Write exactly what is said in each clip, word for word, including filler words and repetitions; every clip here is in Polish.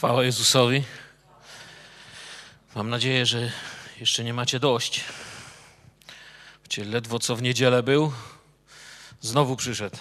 Chwała Jezusowi. Mam nadzieję, że jeszcze nie macie dość. Wiecie, ledwo co w niedzielę był, znowu przyszedł.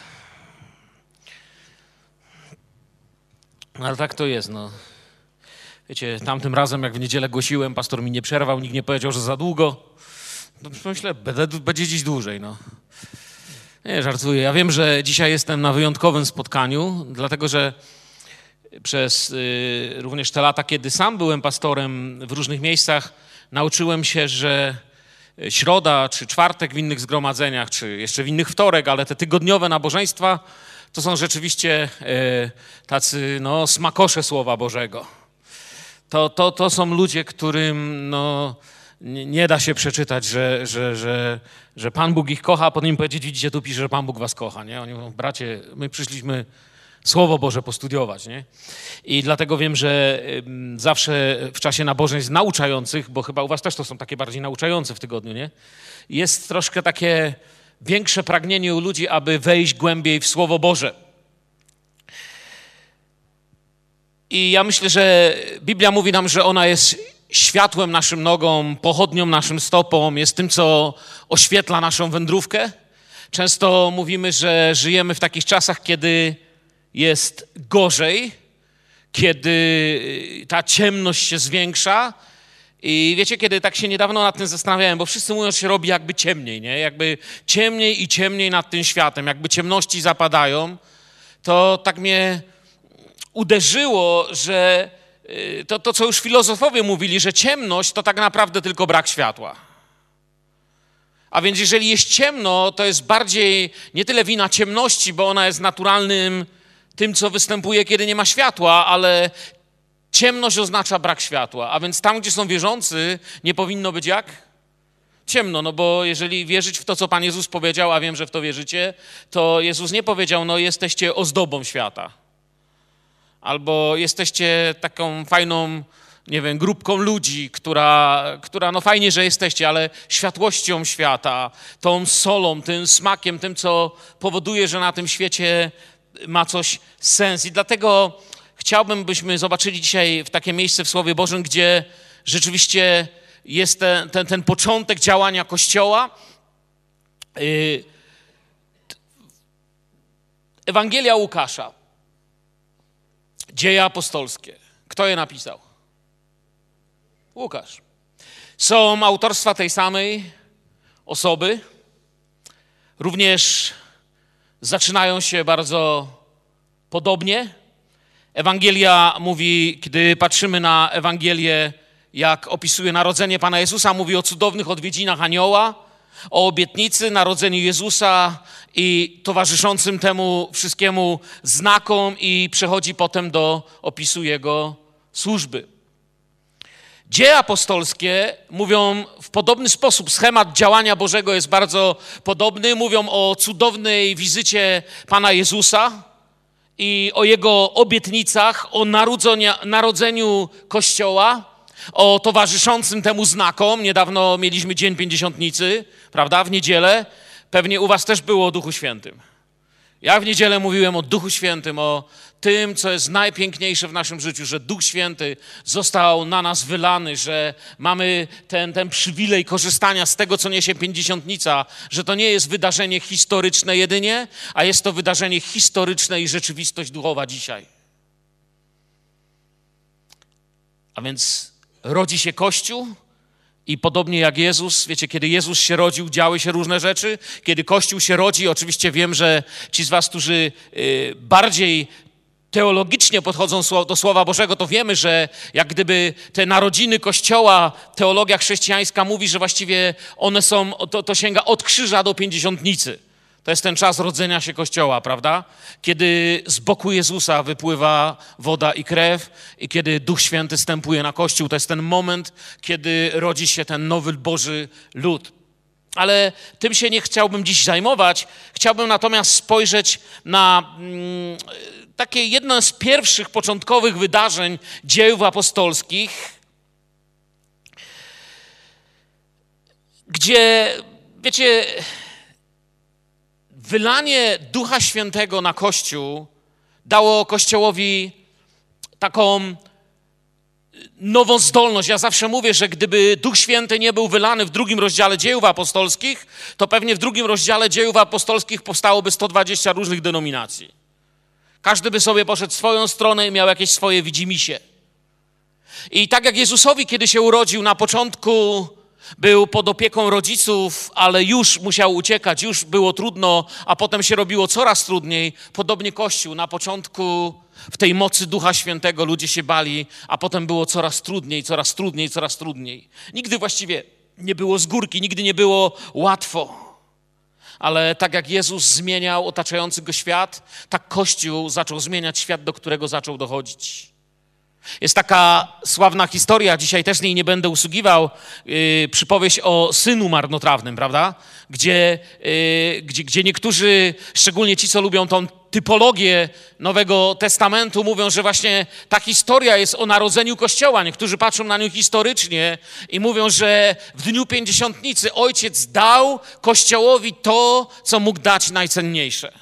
No, ale tak to jest, no. Wiecie, tamtym razem jak w niedzielę głosiłem, pastor mi nie przerwał, nikt nie powiedział, że za długo. No myślę, będzie dziś dłużej, no. Nie, żartuję. Ja wiem, że dzisiaj jestem na wyjątkowym spotkaniu, dlatego że przez y, również te lata, kiedy sam byłem pastorem w różnych miejscach, nauczyłem się, że środa czy czwartek w innych zgromadzeniach, czy jeszcze w innych wtorek, ale te tygodniowe nabożeństwa to są rzeczywiście y, tacy no, smakosze Słowa Bożego. To, to, to są ludzie, którym no, nie, nie da się przeczytać, że, że, że, że Pan Bóg ich kocha, a potem im powiedzieć, widzicie, tu pisze, że Pan Bóg was kocha. Nie? Oni mówią, bracie, my przyszliśmy Słowo Boże postudiować, nie? I dlatego wiem, że zawsze w czasie nabożeństw nauczających, bo chyba u was też to są takie bardziej nauczające w tygodniu, nie? Jest troszkę takie większe pragnienie u ludzi, aby wejść głębiej w Słowo Boże. I ja myślę, że Biblia mówi nam, że ona jest światłem naszym nogom, pochodnią naszym stopom, jest tym, co oświetla naszą wędrówkę. Często mówimy, że żyjemy w takich czasach, kiedy jest gorzej, kiedy ta ciemność się zwiększa. I wiecie, kiedy tak się niedawno nad tym zastanawiałem, bo wszyscy mówią, że się robi jakby ciemniej, nie? Jakby ciemniej i ciemniej nad tym światem, jakby ciemności zapadają, to tak mnie uderzyło, że to, to co już filozofowie mówili, że ciemność to tak naprawdę tylko brak światła. A więc jeżeli jest ciemno, to jest bardziej nie tyle wina ciemności, bo ona jest naturalnym tym, co występuje, kiedy nie ma światła, ale ciemność oznacza brak światła. A więc tam, gdzie są wierzący, nie powinno być jak? Ciemno, no bo jeżeli wierzyć w to, co Pan Jezus powiedział, a wiem, że w to wierzycie, to Jezus nie powiedział, no jesteście ozdobą świata. Albo jesteście taką fajną, nie wiem, grupką ludzi, która, która no fajnie, że jesteście, ale światłością świata, tą solą, tym smakiem, tym, co powoduje, że na tym świecie ma coś sens. I dlatego chciałbym, byśmy zobaczyli dzisiaj w takie miejsce w Słowie Bożym, gdzie rzeczywiście jest ten, ten, ten początek działania Kościoła. Ewangelia Łukasza, Dzieje apostolskie. Kto je napisał? Łukasz. Są autorstwa tej samej osoby. Również zaczynają się bardzo podobnie. Ewangelia mówi, gdy patrzymy na Ewangelię, jak opisuje narodzenie Pana Jezusa, mówi o cudownych odwiedzinach anioła, o obietnicy, narodzeniu Jezusa i towarzyszącym temu wszystkiemu znakom i przechodzi potem do opisu Jego służby. Dzieje apostolskie mówią w podobny sposób, schemat działania Bożego jest bardzo podobny, mówią o cudownej wizycie Pana Jezusa i o Jego obietnicach, o narodzeniu Kościoła, o towarzyszącym temu znakom. Niedawno mieliśmy Dzień Pięćdziesiątnicy, prawda, w niedzielę. Pewnie u was też było o Duchu Świętym. Ja w niedzielę mówiłem o Duchu Świętym, o tym, co jest najpiękniejsze w naszym życiu, że Duch Święty został na nas wylany, że mamy ten, ten przywilej korzystania z tego, co niesie Pięćdziesiątnica, że to nie jest wydarzenie historyczne jedynie, a jest to wydarzenie historyczne i rzeczywistość duchowa dzisiaj. A więc rodzi się Kościół i podobnie jak Jezus, wiecie, kiedy Jezus się rodził, działy się różne rzeczy. Kiedy Kościół się rodzi, oczywiście wiem, że ci z was, którzy y, bardziej teologicznie podchodzą do Słowa Bożego, to wiemy, że jak gdyby te narodziny Kościoła, teologia chrześcijańska mówi, że właściwie one są, to, to sięga od krzyża do Pięćdziesiątnicy. To jest ten czas rodzenia się Kościoła, prawda? Kiedy z boku Jezusa wypływa woda i krew i kiedy Duch Święty stępuje na Kościół. To jest ten moment, kiedy rodzi się ten nowy Boży lud. Ale tym się nie chciałbym dziś zajmować. Chciałbym natomiast spojrzeć na mm, takie jedno z pierwszych, początkowych wydarzeń dziejów apostolskich, gdzie, wiecie, wylanie Ducha Świętego na Kościół dało Kościołowi taką nową zdolność. Ja zawsze mówię, że gdyby Duch Święty nie był wylany w drugim rozdziale Dziejów Apostolskich, to pewnie w drugim rozdziale Dziejów Apostolskich powstałoby sto dwadzieścia różnych denominacji. Każdy by sobie poszedł w swoją stronę i miał jakieś swoje widzimisię. I tak jak Jezusowi, kiedy się urodził, na początku był pod opieką rodziców, ale już musiał uciekać, już było trudno, a potem się robiło coraz trudniej. Podobnie Kościół. Na początku w tej mocy Ducha Świętego ludzie się bali, a potem było coraz trudniej, coraz trudniej, coraz trudniej. Nigdy właściwie nie było z górki, nigdy nie było łatwo. Ale tak jak Jezus zmieniał otaczający go świat, tak Kościół zaczął zmieniać świat, do którego zaczął dochodzić. Jest taka sławna historia, dzisiaj też niej nie będę usługiwał, yy, przypowieść o synu marnotrawnym, prawda? Gdzie, yy, gdzie, gdzie niektórzy, szczególnie ci, co lubią tą typologię Nowego Testamentu, mówią, że właśnie ta historia jest o narodzeniu Kościoła. Niektórzy patrzą na nią historycznie i mówią, że w dniu Pięćdziesiątnicy Ojciec dał Kościołowi to, co mógł dać najcenniejsze.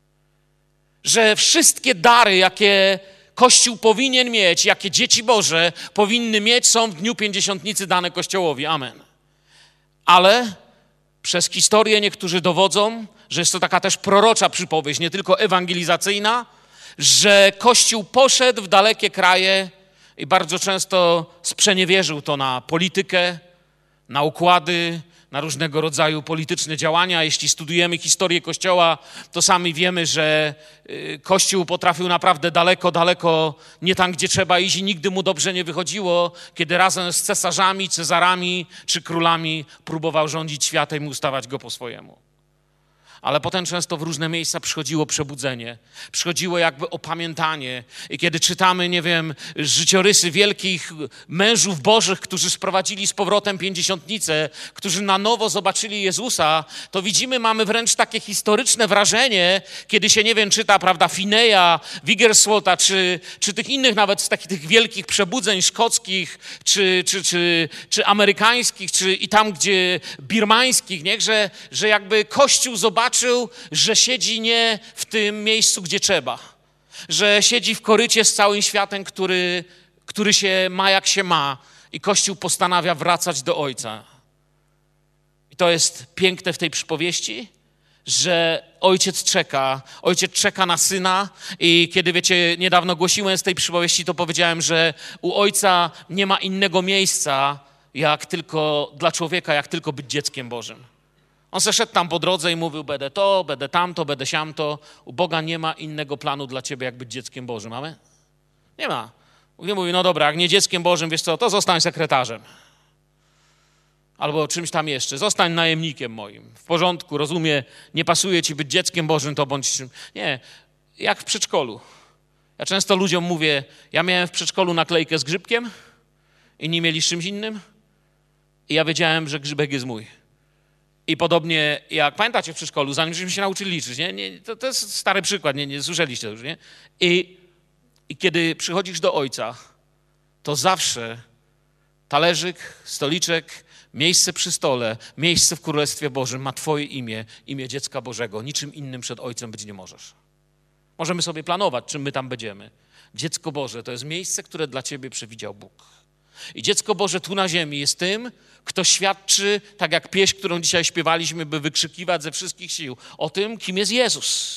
Że wszystkie dary, jakie Kościół powinien mieć, jakie dzieci Boże powinny mieć, są w dniu Pięćdziesiątnicy dane Kościołowi. Amen. Ale przez historię niektórzy dowodzą, że jest to taka też prorocza przypowieść, nie tylko ewangelizacyjna, że Kościół poszedł w dalekie kraje i bardzo często sprzeniewierzył to na politykę, na układy, na różnego rodzaju polityczne działania. Jeśli studujemy historię Kościoła, to sami wiemy, że Kościół potrafił naprawdę daleko, daleko, nie tam, gdzie trzeba iść i nigdy mu dobrze nie wychodziło, kiedy razem z cesarzami, cezarami czy królami próbował rządzić światem i ustawać go po swojemu. Ale potem często w różne miejsca przychodziło przebudzenie, przychodziło jakby opamiętanie. I kiedy czytamy, nie wiem, życiorysy wielkich mężów bożych, którzy sprowadzili z powrotem pięćdziesiątnicę, którzy na nowo zobaczyli Jezusa, to widzimy, mamy wręcz takie historyczne wrażenie, kiedy się, nie wiem, czyta, prawda, Fineya, Wiggerswortha, czy, czy tych innych nawet z takich tych wielkich przebudzeń szkockich, czy, czy, czy, czy amerykańskich, czy i tam, gdzie birmańskich, nie? Że, że jakby Kościół zobaczył, że siedzi nie w tym miejscu, gdzie trzeba. Że siedzi w korycie z całym światem, który, który się ma jak się ma i Kościół postanawia wracać do Ojca. I to jest piękne w tej przypowieści, że Ojciec czeka, Ojciec czeka na Syna i kiedy, wiecie, niedawno głosiłem z tej przypowieści, to powiedziałem, że u Ojca nie ma innego miejsca jak tylko dla człowieka, jak tylko być dzieckiem Bożym. On se szedł tam po drodze i mówił, będę to, będę tamto, będę siamto. U Boga nie ma innego planu dla ciebie, jak być dzieckiem Bożym. Mamy? Nie ma. Mówi, mówi, no dobra, jak nie dzieckiem Bożym, wiesz co, to zostań sekretarzem. Albo czymś tam jeszcze. Zostań najemnikiem moim. W porządku, rozumie, nie pasuje ci być dzieckiem Bożym, to bądź... Nie, jak w przedszkolu. Ja często ludziom mówię, ja miałem w przedszkolu naklejkę z grzybkiem, inni mieli z czymś innym i ja wiedziałem, że grzybek jest mój. I podobnie jak pamiętacie w przedszkolu, zanim żeśmy się nauczyli liczyć, nie? Nie, to, to jest stary przykład, nie, nie słyszeliście już, nie? I, I kiedy przychodzisz do Ojca, to zawsze talerzyk, stoliczek, miejsce przy stole, miejsce w Królestwie Bożym ma twoje imię, imię dziecka Bożego. Niczym innym przed Ojcem być nie możesz. Możemy sobie planować, czym my tam będziemy. Dziecko Boże to jest miejsce, które dla ciebie przewidział Bóg. I dziecko Boże tu na ziemi jest tym, kto świadczy, tak jak pieśń, którą dzisiaj śpiewaliśmy, by wykrzykiwać ze wszystkich sił, o tym, kim jest Jezus.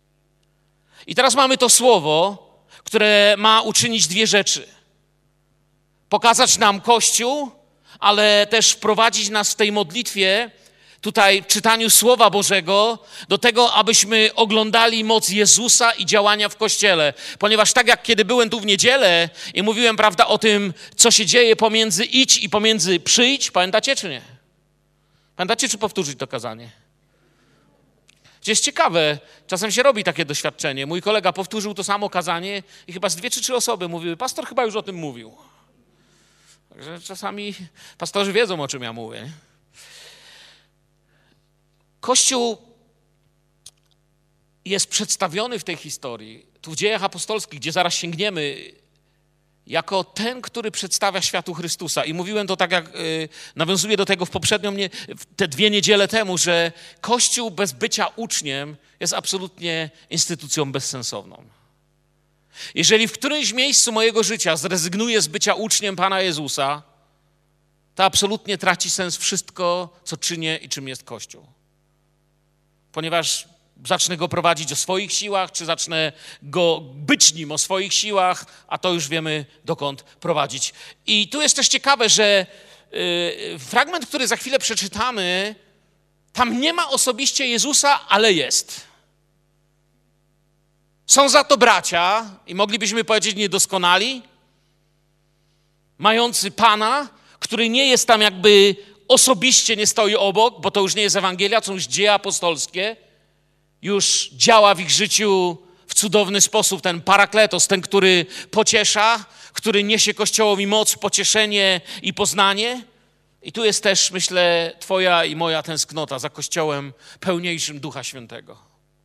I teraz mamy to słowo, które ma uczynić dwie rzeczy. Pokazać nam Kościół, ale też wprowadzić nas w tej modlitwie, tutaj w czytaniu Słowa Bożego, do tego, abyśmy oglądali moc Jezusa i działania w Kościele. Ponieważ tak jak kiedy byłem tu w niedzielę i mówiłem, prawda, o tym, co się dzieje pomiędzy idź i pomiędzy przyjdź, pamiętacie czy nie? Pamiętacie, czy powtórzyć to kazanie? To jest ciekawe, czasem się robi takie doświadczenie. Mój kolega powtórzył to samo kazanie i chyba z dwie czy trzy osoby mówiły, pastor chyba już o tym mówił. Także czasami pastorzy wiedzą, o czym ja mówię. Kościół jest przedstawiony w tej historii, tu w Dziejach Apostolskich, gdzie zaraz sięgniemy, jako ten, który przedstawia światu Chrystusa. I mówiłem to tak, jak yy, nawiązuję do tego w poprzednią, nie, te dwie niedziele temu, że Kościół bez bycia uczniem jest absolutnie instytucją bezsensowną. Jeżeli w którymś miejscu mojego życia zrezygnuję z bycia uczniem Pana Jezusa, to absolutnie traci sens wszystko, co czynię i czym jest Kościół. Ponieważ zacznę go prowadzić o swoich siłach, czy zacznę go być nim o swoich siłach, a to już wiemy, dokąd prowadzić. I tu jest też ciekawe, że yy, fragment, który za chwilę przeczytamy, tam nie ma osobiście Jezusa, ale jest. Są za to bracia, i moglibyśmy powiedzieć niedoskonali, mający Pana, który nie jest tam jakby osobiście, nie stoi obok, bo to już nie jest Ewangelia, to już dzieje apostolskie, już działa w ich życiu w cudowny sposób ten Parakletos, ten, który pociesza, który niesie Kościołowi moc, pocieszenie i poznanie. I tu jest też, myślę, twoja i moja tęsknota za Kościołem pełniejszym Ducha Świętego.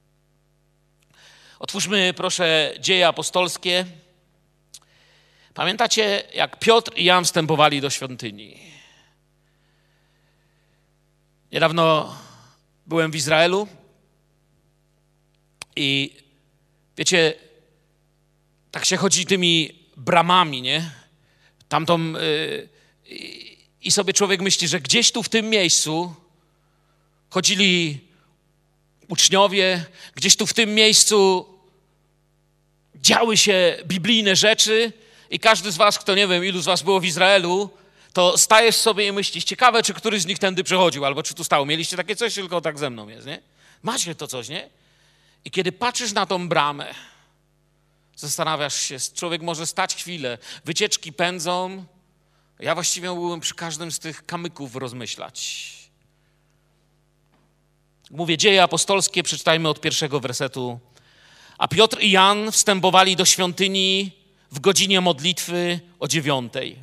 Otwórzmy, proszę, Dzieje apostolskie. Pamiętacie, jak Piotr i Jan wstępowali do świątyni? Niedawno byłem w Izraelu i wiecie, tak się chodzi tymi bramami, nie? Tamtą yy, i sobie człowiek myśli, że gdzieś tu w tym miejscu chodzili uczniowie, gdzieś tu w tym miejscu działy się biblijne rzeczy i każdy z was, kto nie wiem, ilu z was było w Izraelu, to stajesz sobie i myślisz, ciekawe, czy któryś z nich tędy przechodził, albo czy tu stał. Mieliście takie coś, tylko tak ze mną jest, nie? Macie to coś, nie? I kiedy patrzysz na tą bramę, zastanawiasz się, człowiek może stać chwilę, wycieczki pędzą, ja właściwie mógłbym przy każdym z tych kamyków rozmyślać. Mówię, Dzieje apostolskie, przeczytajmy od pierwszego wersetu. A Piotr i Jan wstępowali do świątyni w godzinie modlitwy o dziewiątej.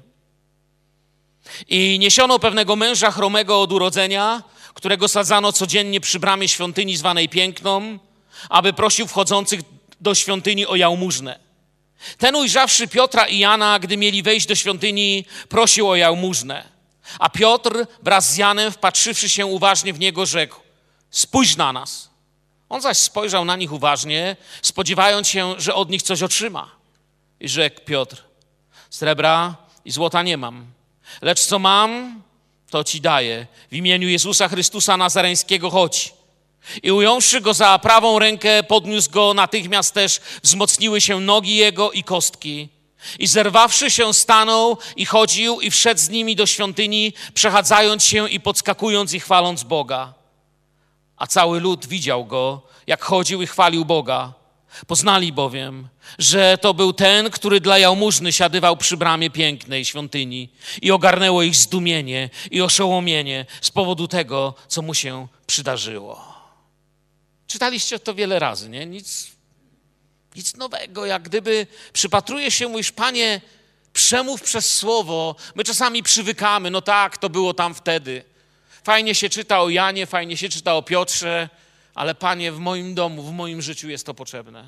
I niesiono pewnego męża chromego od urodzenia, którego sadzano codziennie przy bramie świątyni zwanej Piękną, aby prosił wchodzących do świątyni o jałmużnę. Ten ujrzawszy Piotra i Jana, gdy mieli wejść do świątyni, prosił o jałmużnę. A Piotr wraz z Janem, wpatrzywszy się uważnie w niego, rzekł: spójrz na nas. On zaś spojrzał na nich uważnie, spodziewając się, że od nich coś otrzyma. I rzekł Piotr: srebra i złota nie mam, lecz co mam, to ci daję. W imieniu Jezusa Chrystusa Nazareńskiego chodź. I ująwszy go za prawą rękę, podniósł go, natychmiast też wzmocniły się nogi jego i kostki. I zerwawszy się, stanął i chodził i wszedł z nimi do świątyni, przechadzając się i podskakując i chwaląc Boga. A cały lud widział go, jak chodził i chwalił Boga. Poznali bowiem, że to był ten, który dla jałmużny siadywał przy bramie pięknej świątyni i ogarnęło ich zdumienie i oszołomienie z powodu tego, co mu się przydarzyło. Czytaliście to wiele razy, nie? Nic, nic nowego, jak gdyby przypatruje się, mówisz, Panie, przemów przez słowo. My czasami przywykamy, no tak, to było tam wtedy. Fajnie się czyta o Janie, fajnie się czyta o Piotrze, ale Panie, w moim domu, w moim życiu jest to potrzebne.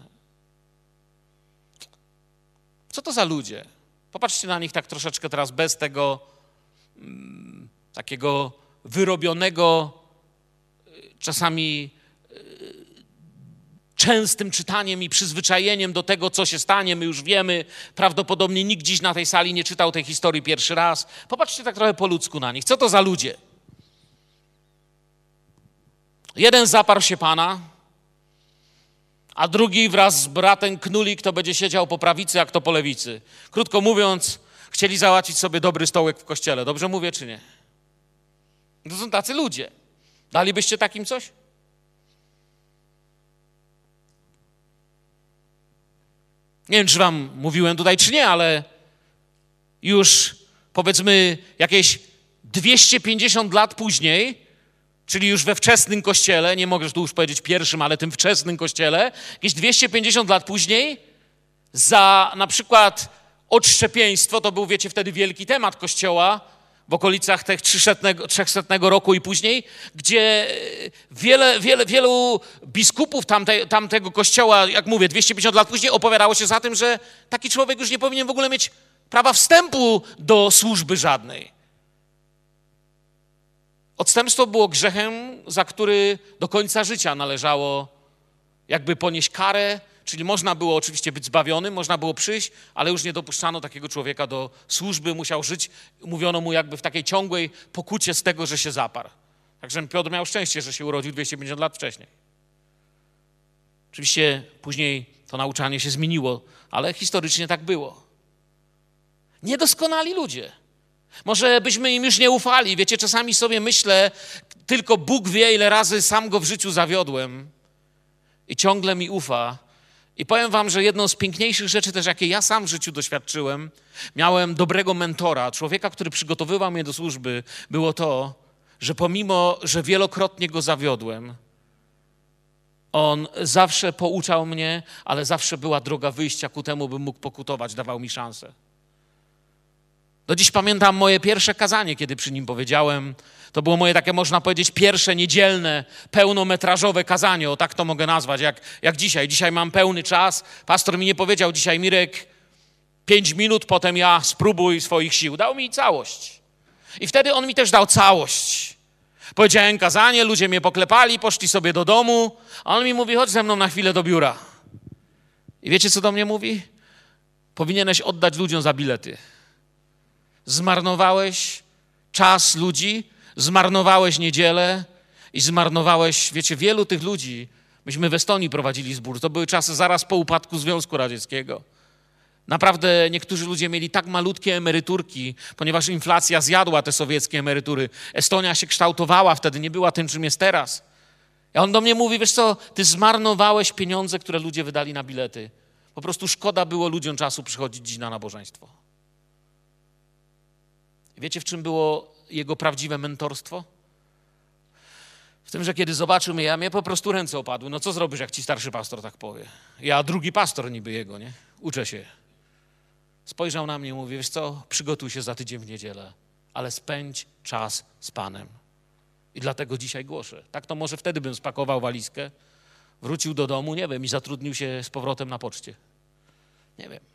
Co to za ludzie? Popatrzcie na nich tak troszeczkę teraz bez tego mm, takiego wyrobionego, czasami y, częstym czytaniem i przyzwyczajeniem do tego, co się stanie. My już wiemy, prawdopodobnie nikt dziś na tej sali nie czytał tej historii pierwszy raz. Popatrzcie tak trochę po ludzku na nich. Co to za ludzie? Jeden zaparł się Pana, a drugi wraz z bratem knuli, kto będzie siedział po prawicy, a kto po lewicy. Krótko mówiąc, chcieli załatwić sobie dobry stołek w kościele. Dobrze mówię, czy nie? To są tacy ludzie. Dalibyście takim coś? Nie wiem, czy wam mówiłem tutaj, czy nie, ale już powiedzmy jakieś dwieście pięćdziesiąt lat później, czyli już we wczesnym kościele, nie mogę tu już powiedzieć pierwszym, ale tym wczesnym kościele, jakieś dwieście pięćdziesiąt lat później za na przykład odszczepieństwo, to był, wiecie, wtedy wielki temat kościoła, w okolicach tych trzysetnego roku i później, gdzie wiele, wiele, wielu biskupów tamte, tamtego kościoła, jak mówię, dwieście pięćdziesiąt lat później opowiadało się za tym, że taki człowiek już nie powinien w ogóle mieć prawa wstępu do służby żadnej. Odstępstwo było grzechem, za który do końca życia należało jakby ponieść karę, czyli można było oczywiście być zbawionym, można było przyjść, ale już nie dopuszczano takiego człowieka do służby, musiał żyć, mówiono mu jakby w takiej ciągłej pokucie z tego, że się zaparł. Także Piotr miał szczęście, że się urodził dwieście pięćdziesiąt lat wcześniej. Oczywiście później to nauczanie się zmieniło, ale historycznie tak było. Niedoskonali ludzie. Może byśmy im już nie ufali. Wiecie, czasami sobie myślę, tylko Bóg wie, ile razy sam go w życiu zawiodłem i ciągle mi ufa. I powiem wam, że jedną z piękniejszych rzeczy też, jakie ja sam w życiu doświadczyłem, miałem dobrego mentora, człowieka, który przygotowywał mnie do służby, było to, że pomimo, że wielokrotnie go zawiodłem, on zawsze pouczał mnie, ale zawsze była droga wyjścia ku temu, bym mógł pokutować, dawał mi szansę. Do dziś pamiętam moje pierwsze kazanie, kiedy przy nim powiedziałem. To było moje takie, można powiedzieć, pierwsze niedzielne, pełnometrażowe kazanie, o tak to mogę nazwać, jak, jak dzisiaj. Dzisiaj mam pełny czas. Pastor mi nie powiedział dzisiaj, Mirek, pięć minut, potem ja spróbuj swoich sił. Dał mi całość. I wtedy on mi też dał całość. Powiedziałem kazanie, ludzie mnie poklepali, poszli sobie do domu, a on mi mówi, chodź ze mną na chwilę do biura. I wiecie, co do mnie mówi? Powinieneś oddać ludziom za bilety. Zmarnowałeś czas ludzi, zmarnowałeś niedzielę i zmarnowałeś, wiecie, wielu tych ludzi. Myśmy w Estonii prowadzili zbór. To były czasy zaraz po upadku Związku Radzieckiego. Naprawdę niektórzy ludzie mieli tak malutkie emeryturki, ponieważ inflacja zjadła te sowieckie emerytury. Estonia się kształtowała wtedy, nie była tym, czym jest teraz. I on do mnie mówi, wiesz co, ty zmarnowałeś pieniądze, które ludzie wydali na bilety. Po prostu szkoda było ludziom czasu przychodzić dziś na nabożeństwo. I wiecie, w czym było jego prawdziwe mentorstwo? W tym, że kiedy zobaczył mnie, ja mnie po prostu ręce opadły. No co zrobisz, jak ci starszy pastor tak powie? Ja drugi pastor niby jego, nie? Uczę się. Spojrzał na mnie i mówi, wiesz co, przygotuj się za tydzień w niedzielę, ale spędź czas z Panem. I dlatego dzisiaj głoszę. Tak to może wtedy bym spakował walizkę, wrócił do domu, nie wiem, i zatrudnił się z powrotem na poczcie. Nie wiem.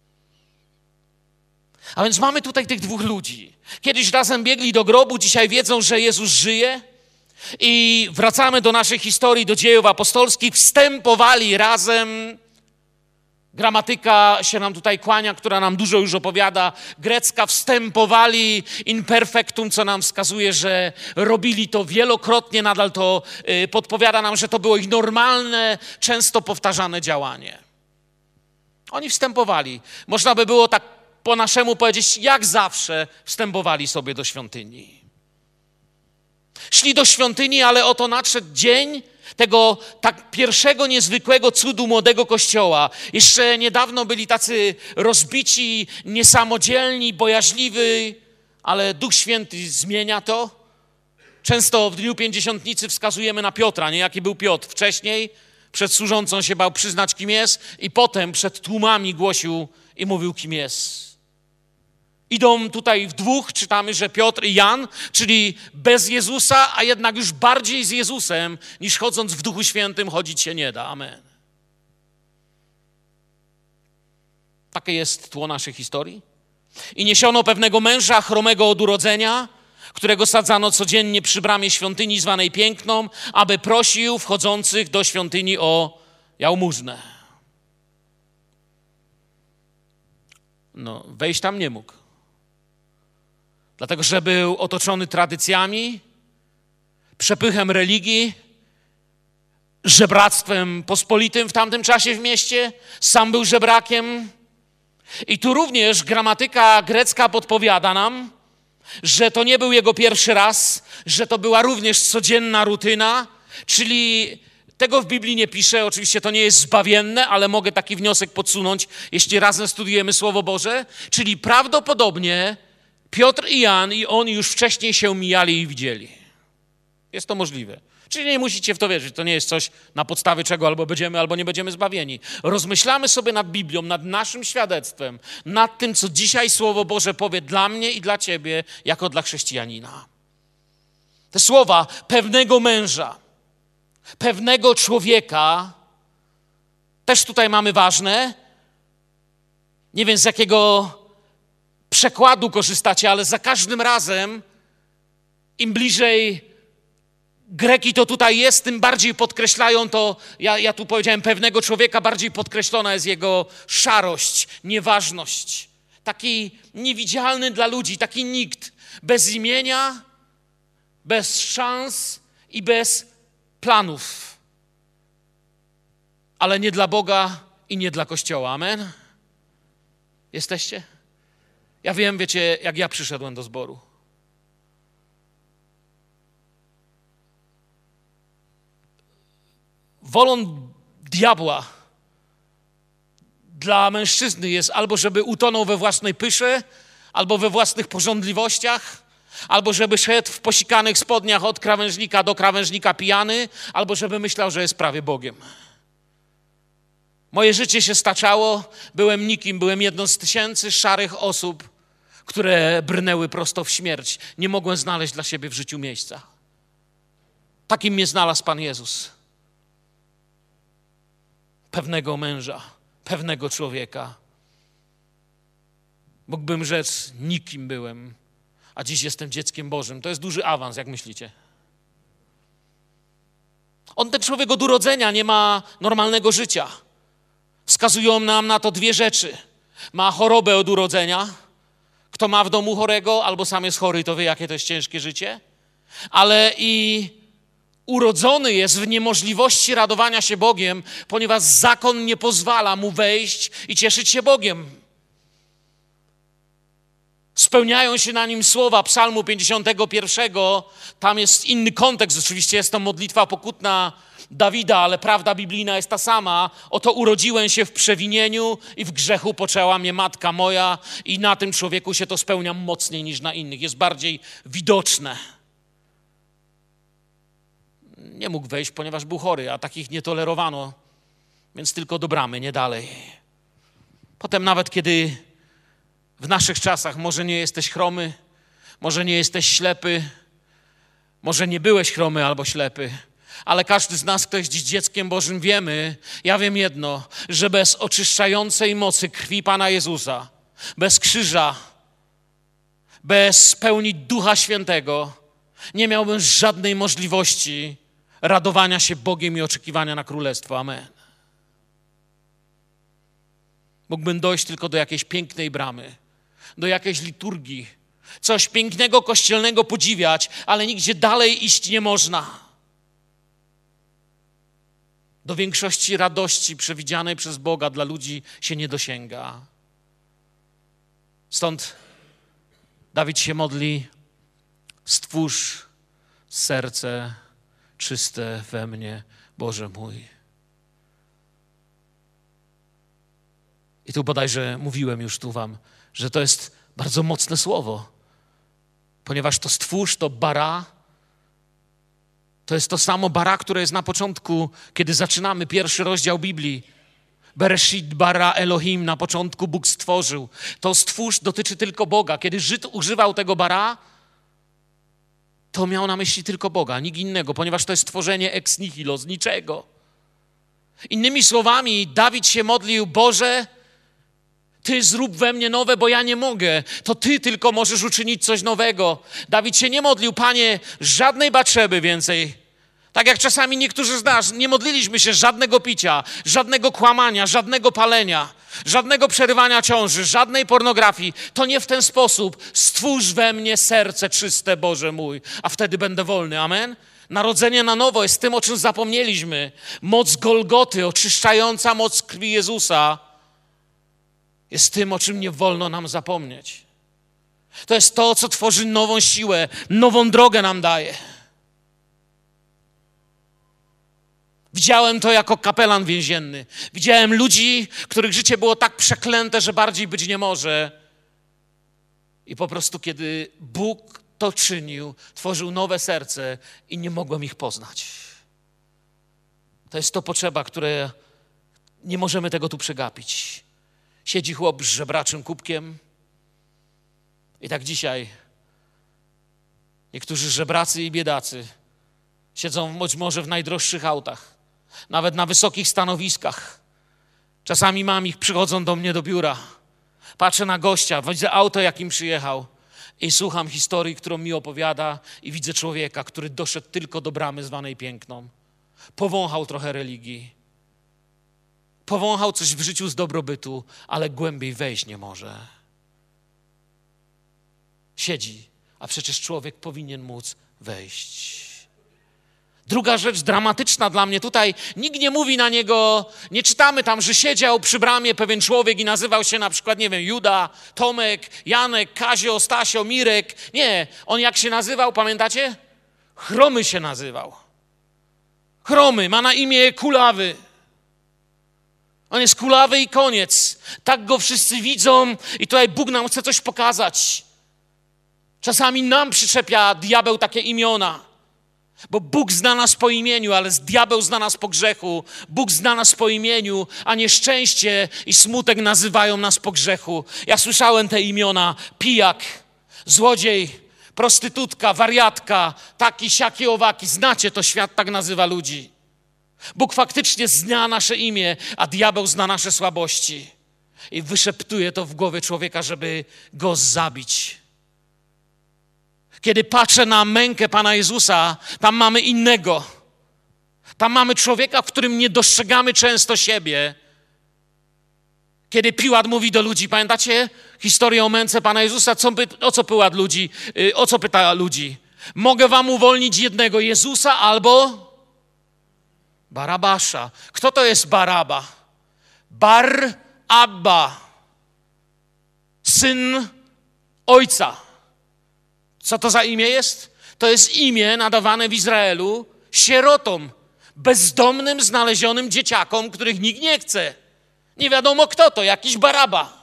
A więc mamy tutaj tych dwóch ludzi. Kiedyś razem biegli do grobu, dzisiaj wiedzą, że Jezus żyje. I wracamy do naszej historii, do dziejów apostolskich. Wstępowali razem. Gramatyka się nam tutaj kłania, która nam dużo już opowiada. Grecka, wstępowali in perfectum, co nam wskazuje, że robili to wielokrotnie. Nadal to y, podpowiada nam, że to było ich normalne, często powtarzane działanie. Oni wstępowali. Można by było tak po naszemu powiedzieć, jak zawsze wstępowali sobie do świątyni. Szli do świątyni, ale oto nadszedł dzień tego tak pierwszego niezwykłego cudu młodego Kościoła. Jeszcze niedawno byli tacy rozbici, niesamodzielni, bojaźliwi, ale Duch Święty zmienia to. Często w Dniu Pięćdziesiątnicy wskazujemy na Piotra, nie? Jaki był Piotr. Wcześniej przed służącą się bał przyznać, kim jest, i potem przed tłumami głosił i mówił, kim jest. Idą tutaj w dwóch, czytamy, że Piotr i Jan, czyli bez Jezusa, a jednak już bardziej z Jezusem, niż chodząc w Duchu Świętym chodzić się nie da. Amen. Takie jest tło naszej historii. I niesiono pewnego męża chromego od urodzenia, którego sadzano codziennie przy bramie świątyni zwanej Piękną, aby prosił wchodzących do świątyni o jałmużnę. No, wejść tam nie mógł. Dlatego, że był otoczony tradycjami, przepychem religii, żebractwem pospolitym w tamtym czasie w mieście. Sam był żebrakiem. I tu również gramatyka grecka podpowiada nam, że to nie był jego pierwszy raz, że to była również codzienna rutyna, czyli tego w Biblii nie pisze, oczywiście to nie jest zbawienne, ale mogę taki wniosek podsunąć, jeśli razem studiujemy Słowo Boże, czyli prawdopodobnie Piotr i Jan i on już wcześniej się mijali i widzieli. Jest to możliwe. Czyli nie musicie w to wierzyć. To nie jest coś, na podstawie czego albo będziemy, albo nie będziemy zbawieni. Rozmyślamy sobie nad Biblią, nad naszym świadectwem, nad tym, co dzisiaj Słowo Boże powie dla mnie i dla ciebie, jako dla chrześcijanina. Te słowa pewnego męża, pewnego człowieka, też tutaj mamy ważne. Nie wiem, z jakiego przekładu korzystacie, ale za każdym razem im bliżej Greki to tutaj jest, tym bardziej podkreślają to, ja, ja tu powiedziałem pewnego człowieka, bardziej podkreślona jest jego szarość, nieważność. Taki niewidzialny dla ludzi, taki nikt, bez imienia, bez szans i bez planów. Ale nie dla Boga i nie dla Kościoła. Amen? Jesteście? Ja wiem, wiecie, jak ja przyszedłem do zboru. Wolą diabła dla mężczyzny jest albo żeby utonął we własnej pysze, albo we własnych pożądliwościach, albo żeby szedł w posikanych spodniach od krawężnika do krawężnika pijany, albo żeby myślał, że jest prawie Bogiem. Moje życie się staczało, byłem nikim, byłem jedną z tysięcy szarych osób, które brnęły prosto w śmierć. Nie mogłem znaleźć dla siebie w życiu miejsca. Takim mnie znalazł Pan Jezus. Pewnego męża, pewnego człowieka. Mógłbym rzec, nikim byłem, a dziś jestem dzieckiem Bożym. To jest duży awans, jak myślicie? On, ten człowiek od urodzenia nie ma normalnego życia. Wskazują nam na to dwie rzeczy. Ma chorobę od urodzenia. Kto ma w domu chorego, albo sam jest chory, to wie, jakie to jest ciężkie życie. Ale i urodzony jest w niemożliwości radowania się Bogiem, ponieważ zakon nie pozwala mu wejść i cieszyć się Bogiem. Spełniają się na nim słowa Psalmu pięćdziesiątego pierwszego. Tam jest inny kontekst. Oczywiście jest to modlitwa pokutna Dawida, ale prawda biblijna jest ta sama. Oto urodziłem się w przewinieniu i w grzechu poczęła mnie matka moja i na tym człowieku się to spełnia mocniej niż na innych. Jest bardziej widoczne. Nie mógł wejść, ponieważ był chory, a takich nie tolerowano, więc tylko do bramy, nie dalej. Potem nawet kiedy w naszych czasach może nie jesteś chromy, może nie jesteś ślepy, może nie byłeś chromy albo ślepy, ale każdy z nas, kto jest dziś dzieckiem Bożym, wiemy, ja wiem jedno, że bez oczyszczającej mocy krwi Pana Jezusa, bez krzyża, bez pełni Ducha Świętego, nie miałbym żadnej możliwości radowania się Bogiem i oczekiwania na Królestwo. Amen. Mógłbym dojść tylko do jakiejś pięknej bramy, do jakiejś liturgii, coś pięknego, kościelnego podziwiać, ale nigdzie dalej iść nie można. Do większości radości przewidzianej przez Boga dla ludzi się nie dosięga. Stąd Dawid się modli: stwórz serce czyste we mnie, Boże mój. I tu bodajże mówiłem już tu wam, że to jest bardzo mocne słowo, ponieważ to stwórz, to bara, to jest to samo bara, które jest na początku, kiedy zaczynamy pierwszy rozdział Biblii. Bereshit bara Elohim, na początku Bóg stworzył. To stwórz dotyczy tylko Boga. Kiedy Żyd używał tego bara, to miał na myśli tylko Boga, nikt innego, ponieważ to jest stworzenie ex nihilo, z niczego. Innymi słowami, Dawid się modlił: Boże, Ty zrób we mnie nowe, bo ja nie mogę. To Ty tylko możesz uczynić coś nowego. Dawid się nie modlił: Panie, żadnej Batszeby więcej. Tak jak czasami niektórzy z nas, nie modliliśmy się żadnego picia, żadnego kłamania, żadnego palenia, żadnego przerywania ciąży, żadnej pornografii. To nie w ten sposób. Stwórz we mnie serce czyste, Boże mój, a wtedy będę wolny. Amen? Narodzenie na nowo jest tym, o czym zapomnieliśmy. Moc Golgoty, oczyszczająca moc krwi Jezusa jest tym, o czym nie wolno nam zapomnieć. To jest to, co tworzy nową siłę, nową drogę nam daje. Widziałem to jako kapelan więzienny. Widziałem ludzi, których życie było tak przeklęte, że bardziej być nie może. I po prostu, kiedy Bóg to czynił, tworzył nowe serce i nie mogłem ich poznać. To jest to potrzeba, które nie możemy tego tu przegapić. Siedzi chłop z żebraczym kubkiem i tak dzisiaj niektórzy żebracy i biedacy siedzą być może w najdroższych autach, nawet na wysokich stanowiskach. Czasami mam ich, przychodzą do mnie do biura. Patrzę na gościa, widzę auto, jakim przyjechał. I słucham historii, którą mi opowiada i widzę człowieka, który doszedł tylko do bramy zwanej piękną. Powąchał trochę religii. Powąchał coś w życiu z dobrobytu, ale głębiej wejść nie może. Siedzi, a przecież człowiek powinien móc wejść. Druga rzecz dramatyczna dla mnie tutaj, nikt nie mówi na niego, nie czytamy tam, że siedział przy bramie pewien człowiek i nazywał się na przykład, nie wiem, Juda, Tomek, Janek, Kazio, Stasio, Mirek. Nie, on jak się nazywał, pamiętacie? Chromy się nazywał. Chromy, ma na imię Kulawy. On jest kulawy i koniec. Tak go wszyscy widzą i tutaj Bóg nam chce coś pokazać. Czasami nam przyczepia diabeł takie imiona. Bo Bóg zna nas po imieniu, ale diabeł zna nas po grzechu. Bóg zna nas po imieniu, a nieszczęście i smutek nazywają nas po grzechu. Ja słyszałem te imiona. Pijak, złodziej, prostytutka, wariatka, taki, siaki, owaki. Znacie to, świat tak nazywa ludzi. Bóg faktycznie zna nasze imię, a diabeł zna nasze słabości. I wyszeptuje to w głowie człowieka, żeby go zabić. Kiedy patrzę na mękę Pana Jezusa, tam mamy innego. Tam mamy człowieka, w którym nie dostrzegamy często siebie. Kiedy Piłat mówi do ludzi, pamiętacie historię o męce Pana Jezusa? Co, o co Piłat ludzi, o co pyta ludzi? Mogę wam uwolnić jednego, Jezusa albo Barabasza. Kto to jest Baraba? Bar-Abba. Syn ojca. Co to za imię jest? To jest imię nadawane w Izraelu sierotom, bezdomnym, znalezionym dzieciakom, których nikt nie chce. Nie wiadomo kto to, jakiś Baraba.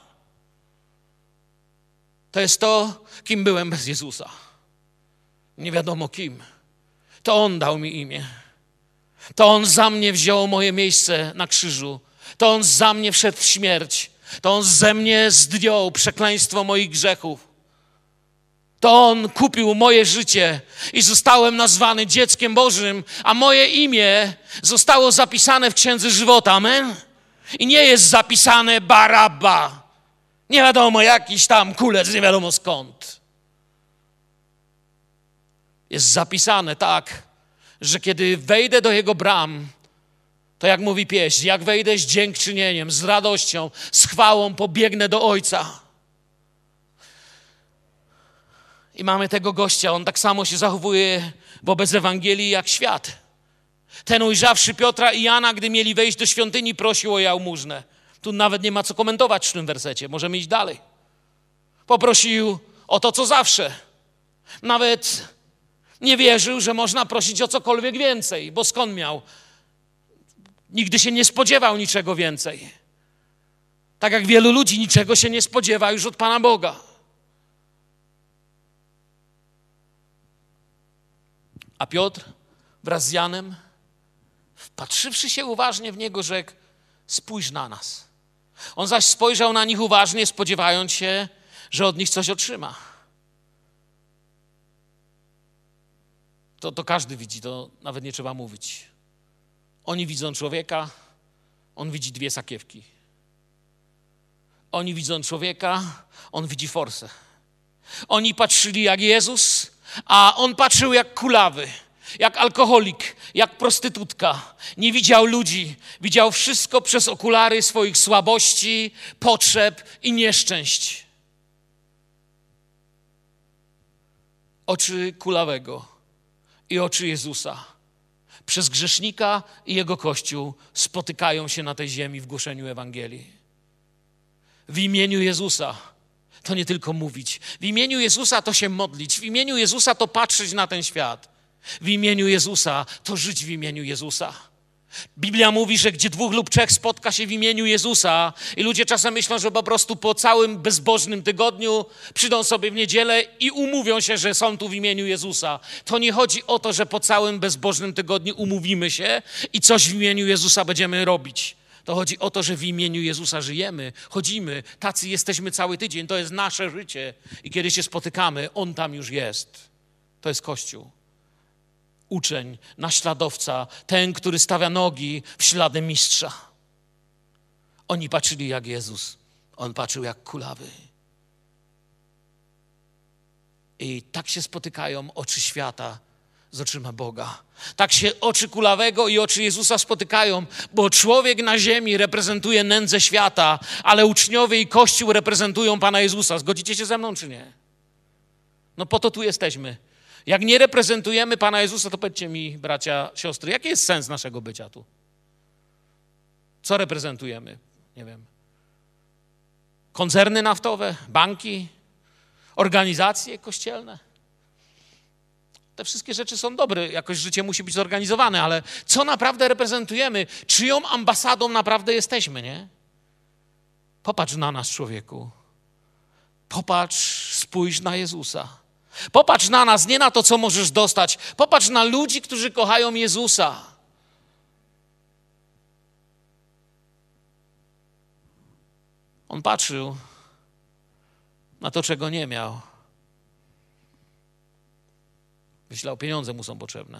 To jest to, kim byłem bez Jezusa. Nie wiadomo kim. To On dał mi imię. To On za mnie wziął moje miejsce na krzyżu. To On za mnie wszedł w śmierć. To On ze mnie zdjął przekleństwo moich grzechów. To On kupił moje życie i zostałem nazwany dzieckiem Bożym, a moje imię zostało zapisane w Księdze Żywota. Amen? I nie jest zapisane Barabba. Nie wiadomo, jakiś tam kulec, nie wiadomo skąd. Jest zapisane tak, że kiedy wejdę do Jego bram, to jak mówi pieśń, jak wejdę z dziękczynieniem, z radością, z chwałą, pobiegnę do Ojca. I mamy tego gościa, on tak samo się zachowuje wobec Ewangelii jak świat. Ten ujrzawszy Piotra i Jana, gdy mieli wejść do świątyni, prosił o jałmużnę. Tu nawet nie ma co komentować w tym wersecie, możemy iść dalej. Poprosił o to, co zawsze. Nawet nie wierzył, że można prosić o cokolwiek więcej, bo skąd miał? Nigdy się nie spodziewał niczego więcej. Tak jak wielu ludzi niczego się nie spodziewa już od Pana Boga. A Piotr wraz z Janem, wpatrzywszy się uważnie w Niego, rzekł, spójrz na nas. On zaś spojrzał na nich uważnie, spodziewając się, że od nich coś otrzyma. To, to każdy widzi, to nawet nie trzeba mówić. Oni widzą człowieka, on widzi dwie sakiewki. Oni widzą człowieka, on widzi forsę. Oni patrzyli jak Jezus, a on patrzył jak kulawy, jak alkoholik, jak prostytutka. Nie widział ludzi, widział wszystko przez okulary swoich słabości, potrzeb i nieszczęść. Oczy kulawego i oczy Jezusa przez grzesznika i jego Kościół spotykają się na tej ziemi w głoszeniu Ewangelii. W imieniu Jezusa to nie tylko mówić. W imieniu Jezusa to się modlić. W imieniu Jezusa to patrzeć na ten świat. W imieniu Jezusa to żyć w imieniu Jezusa. Biblia mówi, że gdzie dwóch lub trzech spotka się w imieniu Jezusa i ludzie czasem myślą, że po prostu po całym bezbożnym tygodniu przyjdą sobie w niedzielę i umówią się, że są tu w imieniu Jezusa. To nie chodzi o to, że po całym bezbożnym tygodniu umówimy się i coś w imieniu Jezusa będziemy robić. To chodzi o to, że w imieniu Jezusa żyjemy, chodzimy, tacy jesteśmy cały tydzień, to jest nasze życie. I kiedy się spotykamy, On tam już jest. To jest Kościół. Uczeń, naśladowca, ten, który stawia nogi w ślady mistrza. Oni patrzyli jak Jezus, On patrzył jak kulawy. I tak się spotykają oczy świata z oczyma Boga. Tak się oczy kulawego i oczy Jezusa spotykają, bo człowiek na ziemi reprezentuje nędzę świata, ale uczniowie i Kościół reprezentują Pana Jezusa. Zgodzicie się ze mną, czy nie? No po to tu jesteśmy. Jak nie reprezentujemy Pana Jezusa, to powiedzcie mi, bracia, siostry, jaki jest sens naszego bycia tu? Co reprezentujemy? Nie wiem. Koncerny naftowe, banki, organizacje kościelne. Te wszystkie rzeczy są dobre, jakoś życie musi być zorganizowane, ale co naprawdę reprezentujemy? Czyją ambasadą naprawdę jesteśmy, nie? Popatrz na nas, człowieku. Popatrz, spójrz na Jezusa. Popatrz na nas, nie na to, co możesz dostać. Popatrz na ludzi, którzy kochają Jezusa. On patrzył na to, czego nie miał. Myślał, pieniądze mu są potrzebne.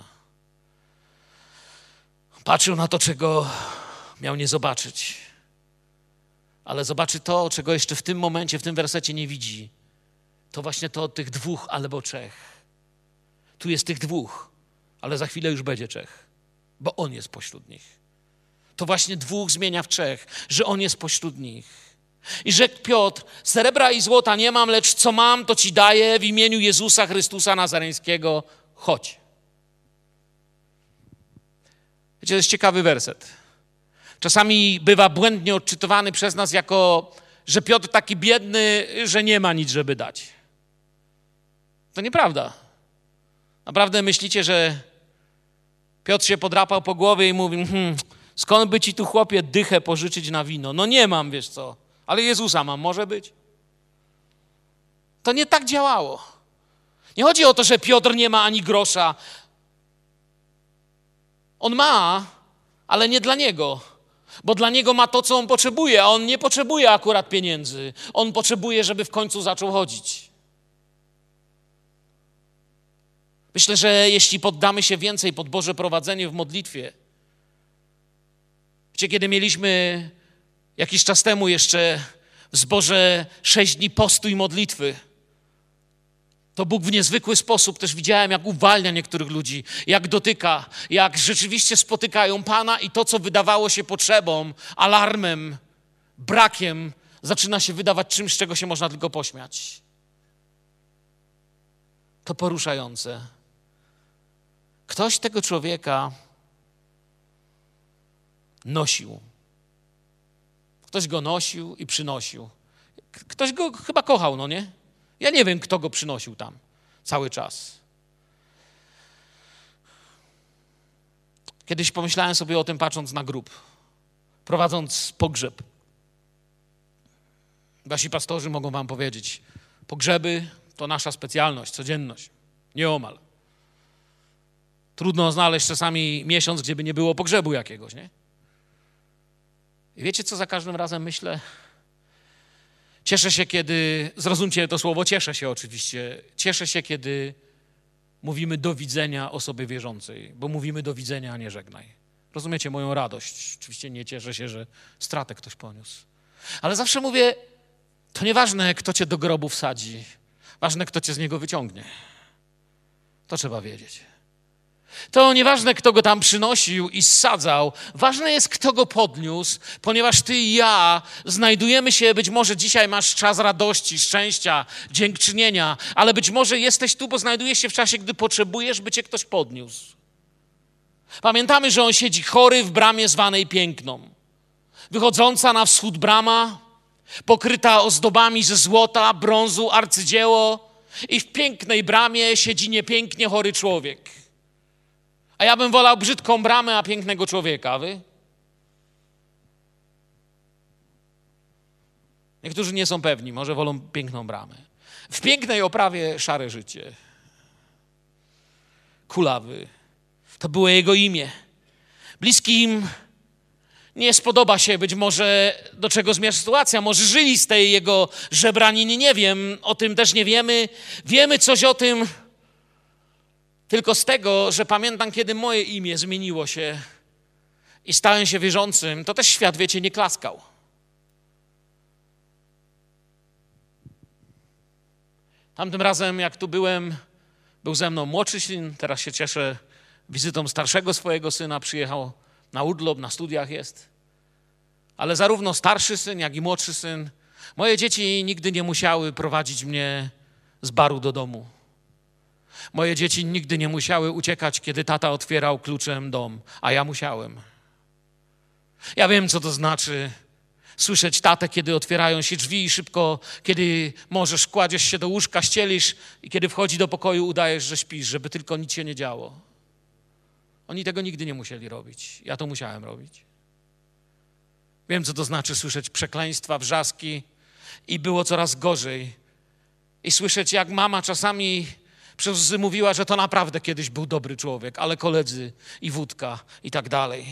Patrzył na to, czego miał nie zobaczyć. Ale zobaczy to, czego jeszcze w tym momencie, w tym wersecie nie widzi. To właśnie to od tych dwóch albo trzech. Tu jest tych dwóch, ale za chwilę już będzie trzech, bo On jest pośród nich. To właśnie dwóch zmienia w trzech, że On jest pośród nich. I rzekł Piotr, srebra i złota nie mam, lecz co mam, to ci daję w imieniu Jezusa Chrystusa Nazareńskiego. Chodź. Wiecie, to jest ciekawy werset. Czasami bywa błędnie odczytywany przez nas jako, że Piotr taki biedny, że nie ma nic, żeby dać. To nieprawda. Naprawdę myślicie, że Piotr się podrapał po głowie i mówi, hmm, skąd by ci tu, chłopie, dychę pożyczyć na wino? No nie mam, wiesz co, ale Jezusa mam, może być? To nie tak działało. Nie chodzi o to, że Piotr nie ma ani grosza. On ma, ale nie dla niego. Bo dla niego ma to, co on potrzebuje, a on nie potrzebuje akurat pieniędzy. On potrzebuje, żeby w końcu zaczął chodzić. Myślę, że jeśli poddamy się więcej pod Boże prowadzenie w modlitwie. Wiecie, kiedy mieliśmy jakiś czas temu jeszcze w zborze sześć dni postu i modlitwy, to Bóg w niezwykły sposób też widziałem, jak uwalnia niektórych ludzi, jak dotyka, jak rzeczywiście spotykają Pana i to, co wydawało się potrzebą, alarmem, brakiem, zaczyna się wydawać czymś, z czego się można tylko pośmiać. To poruszające. Ktoś tego człowieka nosił. Ktoś go nosił i przynosił. Ktoś go chyba kochał, no nie? Ja nie wiem, kto go przynosił tam cały czas. Kiedyś pomyślałem sobie o tym, patrząc na grób, prowadząc pogrzeb. Wasi pastorzy mogą wam powiedzieć, pogrzeby to nasza specjalność, codzienność, nieomal. Trudno znaleźć czasami miesiąc, gdzie by nie było pogrzebu jakiegoś, nie? I wiecie, co za każdym razem myślę? Cieszę się, kiedy, zrozumcie to słowo, cieszę się oczywiście, cieszę się, kiedy mówimy do widzenia osobie wierzącej, bo mówimy do widzenia, a nie żegnaj. Rozumiecie moją radość? Oczywiście nie cieszę się, że stratę ktoś poniósł. Ale zawsze mówię, to nieważne, kto cię do grobu wsadzi, ważne, kto cię z niego wyciągnie. To trzeba wiedzieć. To nieważne, kto go tam przynosił i ssadzał. Ważne jest, kto go podniósł, ponieważ ty i ja znajdujemy się, być może dzisiaj masz czas radości, szczęścia, dziękczynienia, ale być może jesteś tu, bo znajdujesz się w czasie, gdy potrzebujesz, by cię ktoś podniósł. Pamiętamy, że on siedzi chory w bramie zwanej Piękną. Wychodząca na wschód brama, pokryta ozdobami ze złota, brązu, arcydzieło i w pięknej bramie siedzi niepięknie chory człowiek. A ja bym wolał brzydką bramę, a pięknego człowieka, a wy? Niektórzy nie są pewni, może wolą piękną bramę. W pięknej oprawie szare życie. Kulawy. To było jego imię. Bliskim nie spodoba się być może, do czego zmierza sytuacja. Może żyli z tej jego żebraniny, nie wiem. O tym też nie wiemy. Wiemy coś o tym tylko z tego, że pamiętam, kiedy moje imię zmieniło się i stałem się wierzącym, to też świat, wiecie, nie klaskał. Tamtym razem, jak tu byłem, był ze mną młodszy syn, teraz się cieszę wizytą starszego swojego syna, przyjechał na urlop, na studiach jest. Ale zarówno starszy syn, jak i młodszy syn, moje dzieci nigdy nie musiały prowadzić mnie z baru do domu. Moje dzieci nigdy nie musiały uciekać, kiedy tata otwierał kluczem dom, a ja musiałem. Ja wiem, co to znaczy słyszeć tatę, kiedy otwierają się drzwi i szybko, kiedy możesz, kładziesz się do łóżka, ścielisz i kiedy wchodzi do pokoju, udajesz, że śpisz, żeby tylko nic się nie działo. Oni tego nigdy nie musieli robić. Ja to musiałem robić. Wiem, co to znaczy słyszeć przekleństwa, wrzaski i było coraz gorzej. I słyszeć, jak mama czasami przez łzy mówiła, że to naprawdę kiedyś był dobry człowiek, ale koledzy i wódka i tak dalej.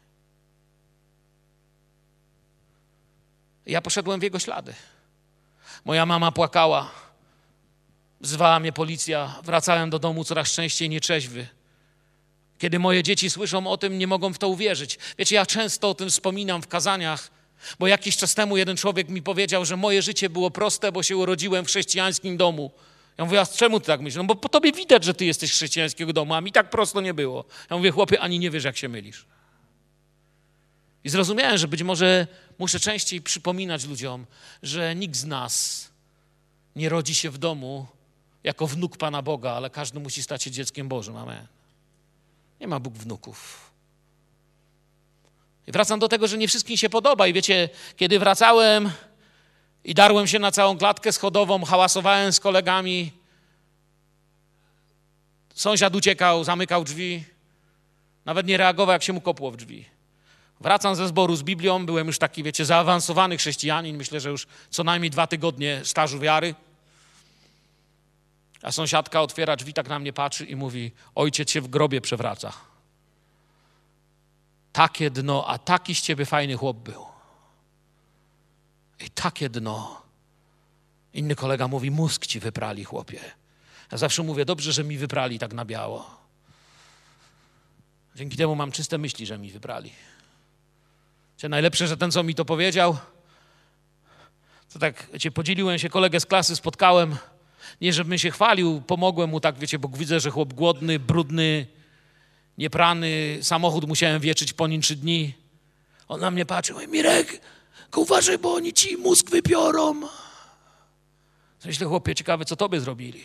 Ja poszedłem w jego ślady. Moja mama płakała. Wzywała mnie policja. Wracałem do domu coraz częściej nieczeźwy. Kiedy moje dzieci słyszą o tym, nie mogą w to uwierzyć. Wiecie, ja często o tym wspominam w kazaniach, bo jakiś czas temu jeden człowiek mi powiedział, że moje życie było proste, bo się urodziłem w chrześcijańskim domu. Ja mówię, a czemu ty tak myślisz? No bo po tobie widać, że ty jesteś z chrześcijańskiego domu, a mi tak prosto nie było. Ja mówię, chłopie, ani nie wiesz, jak się mylisz. I zrozumiałem, że być może muszę częściej przypominać ludziom, że nikt z nas nie rodzi się w domu jako wnuk Pana Boga, ale każdy musi stać się dzieckiem Bożym. Amen. Nie ma Bóg wnuków. I wracam do tego, że nie wszystkim się podoba. I wiecie, kiedy wracałem i darłem się na całą klatkę schodową, hałasowałem z kolegami, sąsiad uciekał, zamykał drzwi, nawet nie reagował, jak się mu kopło w drzwi. Wracam ze zboru z Biblią, byłem już taki, wiecie, zaawansowany chrześcijanin, myślę, że już co najmniej dwa tygodnie stażu wiary. A sąsiadka otwiera drzwi, tak na mnie patrzy i mówi, ojciec się w grobie przewraca. Takie dno, a taki z ciebie fajny chłop był. I takie dno. Inny kolega mówi, mózg ci wyprali, chłopie. Ja zawsze mówię, dobrze, że mi wyprali tak na biało. Dzięki temu mam czyste myśli, że mi wyprali. Wiecie, najlepsze, że ten, co mi to powiedział, to tak, wiecie, podzieliłem się, kolegę z klasy spotkałem, nie żebym się chwalił, pomogłem mu tak, wiecie, bo widzę, że chłop głodny, brudny, nieprany, samochód musiałem wieczyć po nim trzy dni. On na mnie patrzy, mówi, Mirek, uważaj, bo oni ci mózg wypiorą. Myślę, chłopie, ciekawe, co tobie zrobili.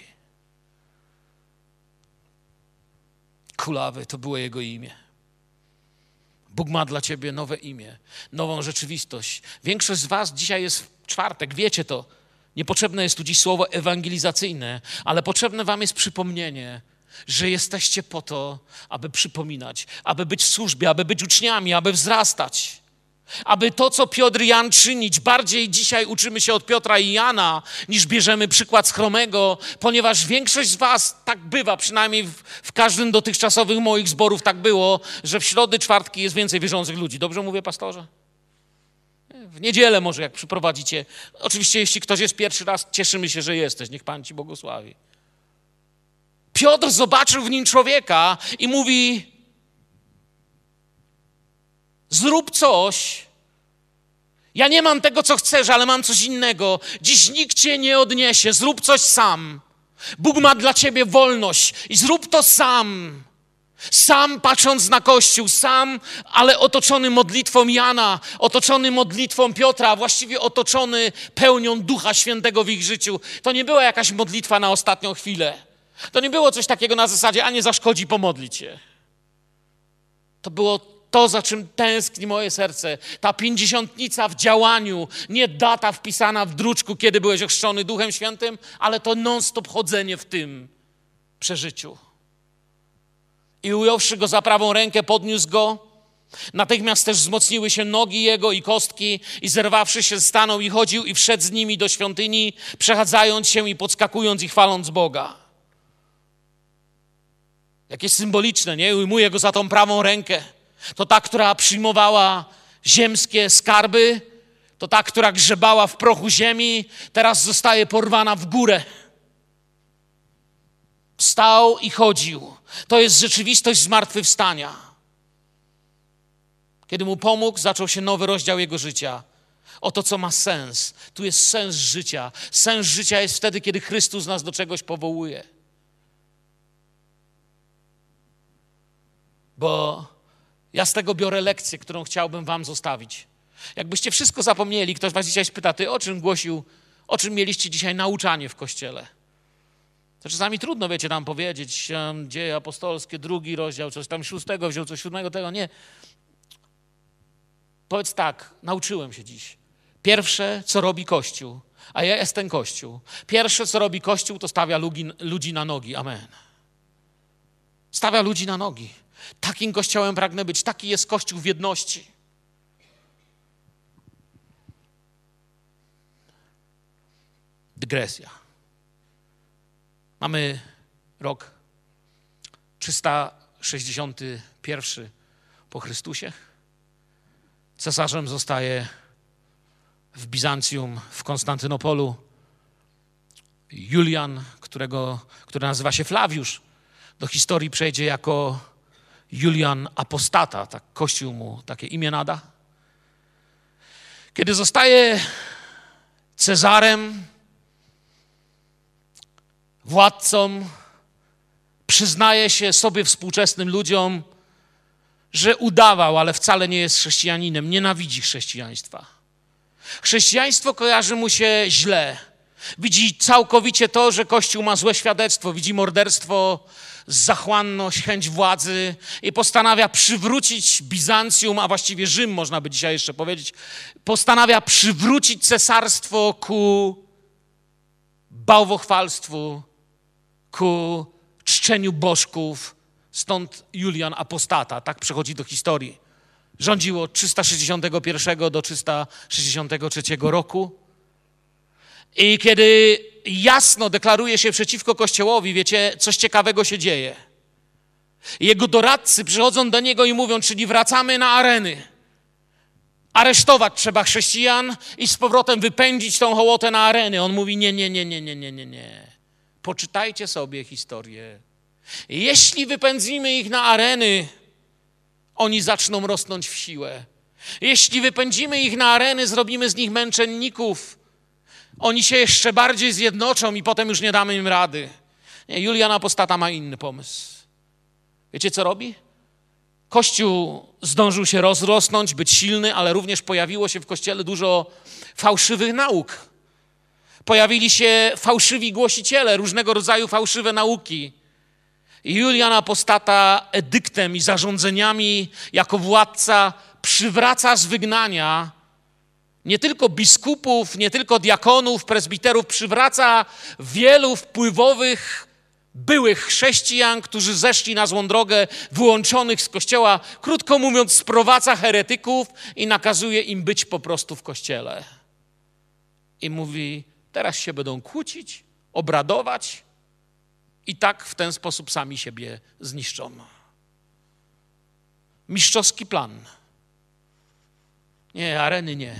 Kulawy, to było jego imię. Bóg ma dla ciebie nowe imię, nową rzeczywistość. Większość z was dzisiaj jest w czwartek, wiecie to. Niepotrzebne jest tu dziś słowo ewangelizacyjne, ale potrzebne wam jest przypomnienie, że jesteście po to, aby przypominać, aby być w służbie, aby być uczniami, aby wzrastać. Aby to, co Piotr i Jan czynić, bardziej dzisiaj uczymy się od Piotra i Jana, niż bierzemy przykład z Chromego, ponieważ większość z was tak bywa, przynajmniej w, w każdym dotychczasowych moich zborów tak było, że w środy, czwartki jest więcej wierzących ludzi. Dobrze mówię, pastorze? W niedzielę może, jak przyprowadzicie. Oczywiście, jeśli ktoś jest pierwszy raz, cieszymy się, że jesteś. Niech Pan ci błogosławi. Piotr zobaczył w nim człowieka i mówi, zrób coś. Ja nie mam tego, co chcesz, ale mam coś innego. Dziś nikt cię nie odniesie. Zrób coś sam. Bóg ma dla ciebie wolność i zrób to sam. Sam patrząc na Kościół, sam, ale otoczony modlitwą Jana, otoczony modlitwą Piotra, właściwie otoczony pełnią Ducha Świętego w ich życiu. To nie była jakaś modlitwa na ostatnią chwilę. To nie było coś takiego na zasadzie, a nie zaszkodzi pomodlić się. To było to, za czym tęskni moje serce. Ta pięćdziesiątnica w działaniu, nie data wpisana w druczku, kiedy byłeś ochrzczony Duchem Świętym, ale to non-stop chodzenie w tym przeżyciu. I ująwszy go za prawą rękę, podniósł go. Natychmiast też wzmocniły się nogi jego i kostki i zerwawszy się stanął i chodził i wszedł z nimi do świątyni, przechadzając się i podskakując i chwaląc Boga. Jakie symboliczne, nie? Ujmuje go za tą prawą rękę. To ta, która przyjmowała ziemskie skarby, to ta, która grzebała w prochu ziemi, teraz zostaje porwana w górę. Wstał i chodził. To jest rzeczywistość zmartwychwstania. Kiedy mu pomógł, zaczął się nowy rozdział jego życia. o to, co ma sens. Tu jest sens życia. Sens życia jest wtedy, kiedy Chrystus nas do czegoś powołuje. Bo ja z tego biorę lekcję, którą chciałbym wam zostawić. Jakbyście wszystko zapomnieli, ktoś was dzisiaj spyta, ty o czym głosił, o czym mieliście dzisiaj nauczanie w kościele? To czasami trudno, wiecie, nam powiedzieć, um, dzieje apostolskie, drugi rozdział, coś tam szóstego wziął, coś siódmego, tego, nie. Powiedz tak, nauczyłem się dziś. Pierwsze, co robi Kościół, a ja jestem Kościół. Pierwsze, co robi Kościół, to stawia ludzi, ludzi na nogi. Amen. Stawia ludzi na nogi. Takim Kościołem pragnę być. Taki jest Kościół w jedności. Dygresja. Mamy rok trzysta sześćdziesiąty pierwszy po Chrystusie. Cesarzem zostaje w Bizancjum, w Konstantynopolu Julian, którego, który nazywa się Flawiusz. Do historii przejdzie jako Julian Apostata, tak Kościół mu takie imię nada. Kiedy zostaje Cezarem, władcą, przyznaje się sobie współczesnym ludziom, że udawał, ale wcale nie jest chrześcijaninem, nienawidzi chrześcijaństwa. Chrześcijaństwo kojarzy mu się źle. Widzi całkowicie to, że Kościół ma złe świadectwo, widzi morderstwo, zachłanność, chęć władzy i postanawia przywrócić Bizancjum, a właściwie Rzym, można by dzisiaj jeszcze powiedzieć, postanawia przywrócić cesarstwo ku bałwochwalstwu, ku czczeniu bożków. Stąd Julian Apostata, tak przechodzi do historii. Rządził od trzysta sześćdziesiątego pierwszego do trzysta sześćdziesiątego trzeciego roku. I kiedy jasno deklaruje się przeciwko Kościołowi, wiecie, coś ciekawego się dzieje. Jego doradcy przychodzą do niego i mówią, czyli wracamy na areny. Aresztować trzeba chrześcijan i z powrotem wypędzić tą hołotę na areny. On mówi, nie, nie, nie, nie, nie, nie, nie, nie. Poczytajcie sobie historię. Jeśli wypędzimy ich na areny, oni zaczną rosnąć w siłę. Jeśli wypędzimy ich na areny, zrobimy z nich męczenników, oni się jeszcze bardziej zjednoczą i potem już nie damy im rady. Nie, Julian Apostata ma inny pomysł. Wiecie, co robi? Kościół zdążył się rozrosnąć, być silny, ale również pojawiło się w Kościele dużo fałszywych nauk. Pojawili się fałszywi głosiciele, różnego rodzaju fałszywe nauki. I Julian Apostata edyktem i zarządzeniami jako władca przywraca z wygnania nie tylko biskupów, nie tylko diakonów, prezbiterów, przywraca wielu wpływowych byłych chrześcijan, którzy zeszli na złą drogę, wyłączonych z Kościoła. Krótko mówiąc, sprowadza heretyków i nakazuje im być po prostu w Kościele. I mówi, teraz się będą kłócić, obradować i tak w ten sposób sami siebie zniszczą. Mistrzowski plan. Nie, areny nie.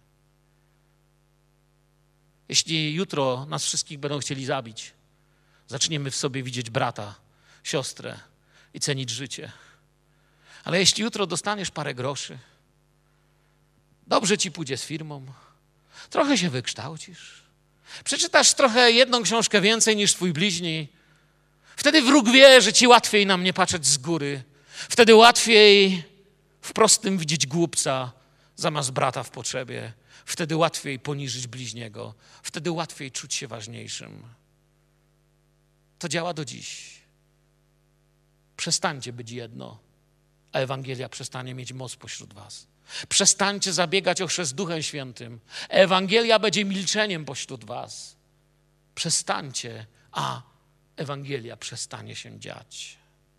Jeśli jutro nas wszystkich będą chcieli zabić, zaczniemy w sobie widzieć brata, siostrę i cenić życie. Ale jeśli jutro dostaniesz parę groszy, dobrze ci pójdzie z firmą, trochę się wykształcisz, przeczytasz trochę jedną książkę więcej niż twój bliźni, wtedy wróg wie, że ci łatwiej na mnie patrzeć z góry. Wtedy łatwiej w prostym widzieć głupca zamiast brata w potrzebie. Wtedy łatwiej poniżyć bliźniego. Wtedy łatwiej czuć się ważniejszym. To działa do dziś. Przestańcie być jedno, a Ewangelia przestanie mieć moc pośród was. Przestańcie zabiegać o chrzest Duchem Świętym. Ewangelia będzie milczeniem pośród was. Przestańcie, a Ewangelia przestanie się dziać.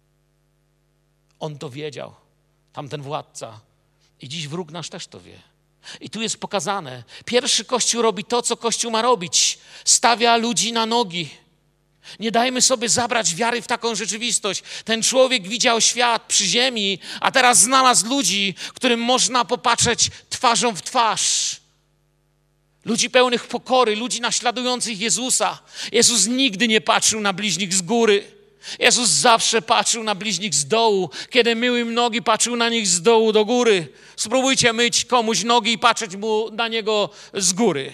On to wiedział, tamten władca. I dziś wróg nasz też to wie. I tu jest pokazane. Pierwszy Kościół robi to, co Kościół ma robić. Stawia ludzi na nogi. Nie dajmy sobie zabrać wiary w taką rzeczywistość. Ten człowiek widział świat przy ziemi, a teraz znalazł ludzi, którym można popatrzeć twarzą w twarz. Ludzi pełnych pokory, ludzi naśladujących Jezusa. Jezus nigdy nie patrzył na bliźnich z góry. Jezus zawsze patrzył na bliźnich z dołu. Kiedy mył im nogi, patrzył na nich z dołu do góry. Spróbujcie myć komuś nogi i patrzeć mu na niego z góry.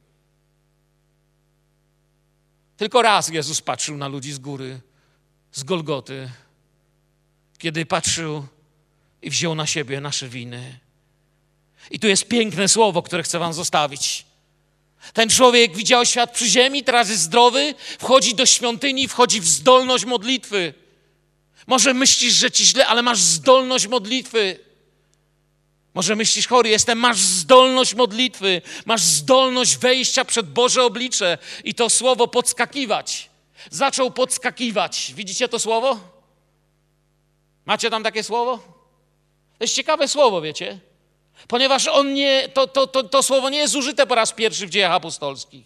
Tylko raz Jezus patrzył na ludzi z góry, z Golgoty, kiedy patrzył i wziął na siebie nasze winy. I tu jest piękne słowo, które chcę wam zostawić. Ten człowiek widział świat przy ziemi, teraz jest zdrowy, wchodzi do świątyni, wchodzi w zdolność modlitwy. Może myślisz, że ci źle, ale masz zdolność modlitwy. Może myślisz, chory jestem, masz zdolność modlitwy, masz zdolność wejścia przed Boże oblicze i to słowo podskakiwać. Zaczął podskakiwać. Widzicie to słowo? Macie tam takie słowo? To jest ciekawe słowo, wiecie? Ponieważ on nie, to, to, to, to słowo nie jest użyte po raz pierwszy w dziejach apostolskich.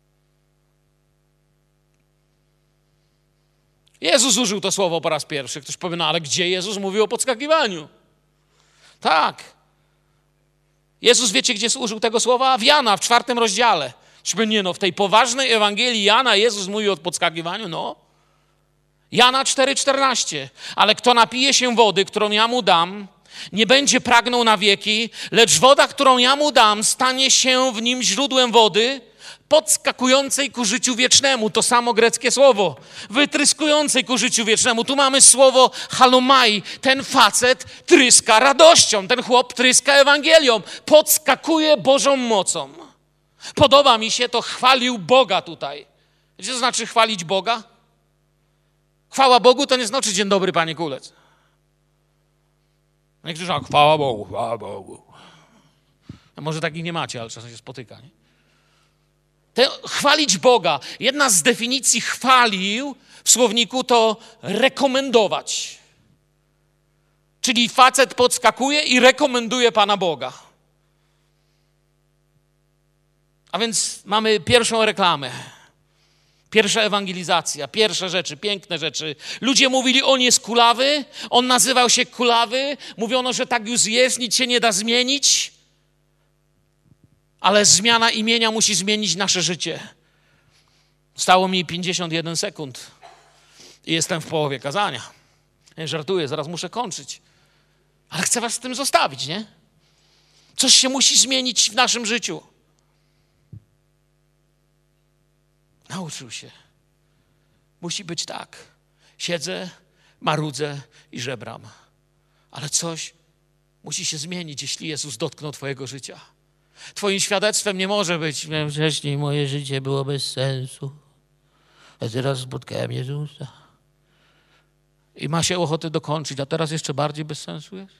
Jezus użył to słowo po raz pierwszy. Ktoś powie, no ale gdzie Jezus mówił o podskakiwaniu? Tak. Jezus, wiecie, gdzie użył tego słowa? W Jana, w czwartym rozdziale. Czyby nie, no w tej poważnej Ewangelii Jana Jezus mówił o podskakiwaniu? No. Jana cztery czternaście. Ale kto napije się wody, którą ja mu dam, nie będzie pragnął na wieki, lecz woda, którą ja mu dam, stanie się w nim źródłem wody podskakującej ku życiu wiecznemu. To samo greckie słowo. Wytryskującej ku życiu wiecznemu. Tu mamy słowo halomai. Ten facet tryska radością. Ten chłop tryska Ewangelią. Podskakuje Bożą mocą. Podoba mi się to, chwalił Boga tutaj. Wiecie, co znaczy chwalić Boga? Chwała Bogu to nie znaczy dzień dobry, panie Kulec. Niektórzy mówią, chwała Bogu, chwała Bogu. A może takich nie macie, ale czasem się spotyka, nie? Te, chwalić Boga. Jedna z definicji chwalił w słowniku to rekomendować. Czyli facet podskakuje i rekomenduje Pana Boga. A więc mamy pierwszą reklamę. Pierwsza ewangelizacja, pierwsze rzeczy, piękne rzeczy. Ludzie mówili, on jest kulawy, on nazywał się kulawy. Mówiono, że tak już jest, nic się nie da zmienić. Ale zmiana imienia musi zmienić nasze życie. Stało mi pięćdziesiąt jeden sekund i jestem w połowie kazania. Nie żartuję, zaraz muszę kończyć. Ale chcę was z tym zostawić, nie? Coś się musi zmienić w naszym życiu. Nauczył się. Musi być tak. Siedzę, marudzę i żebram. Ale coś musi się zmienić, jeśli Jezus dotknął twojego życia. Twoim świadectwem nie może być, wcześniej moje życie było bez sensu, a teraz spotkałem Jezusa. I ma się ochotę dokończyć, a teraz jeszcze bardziej bez sensu jest?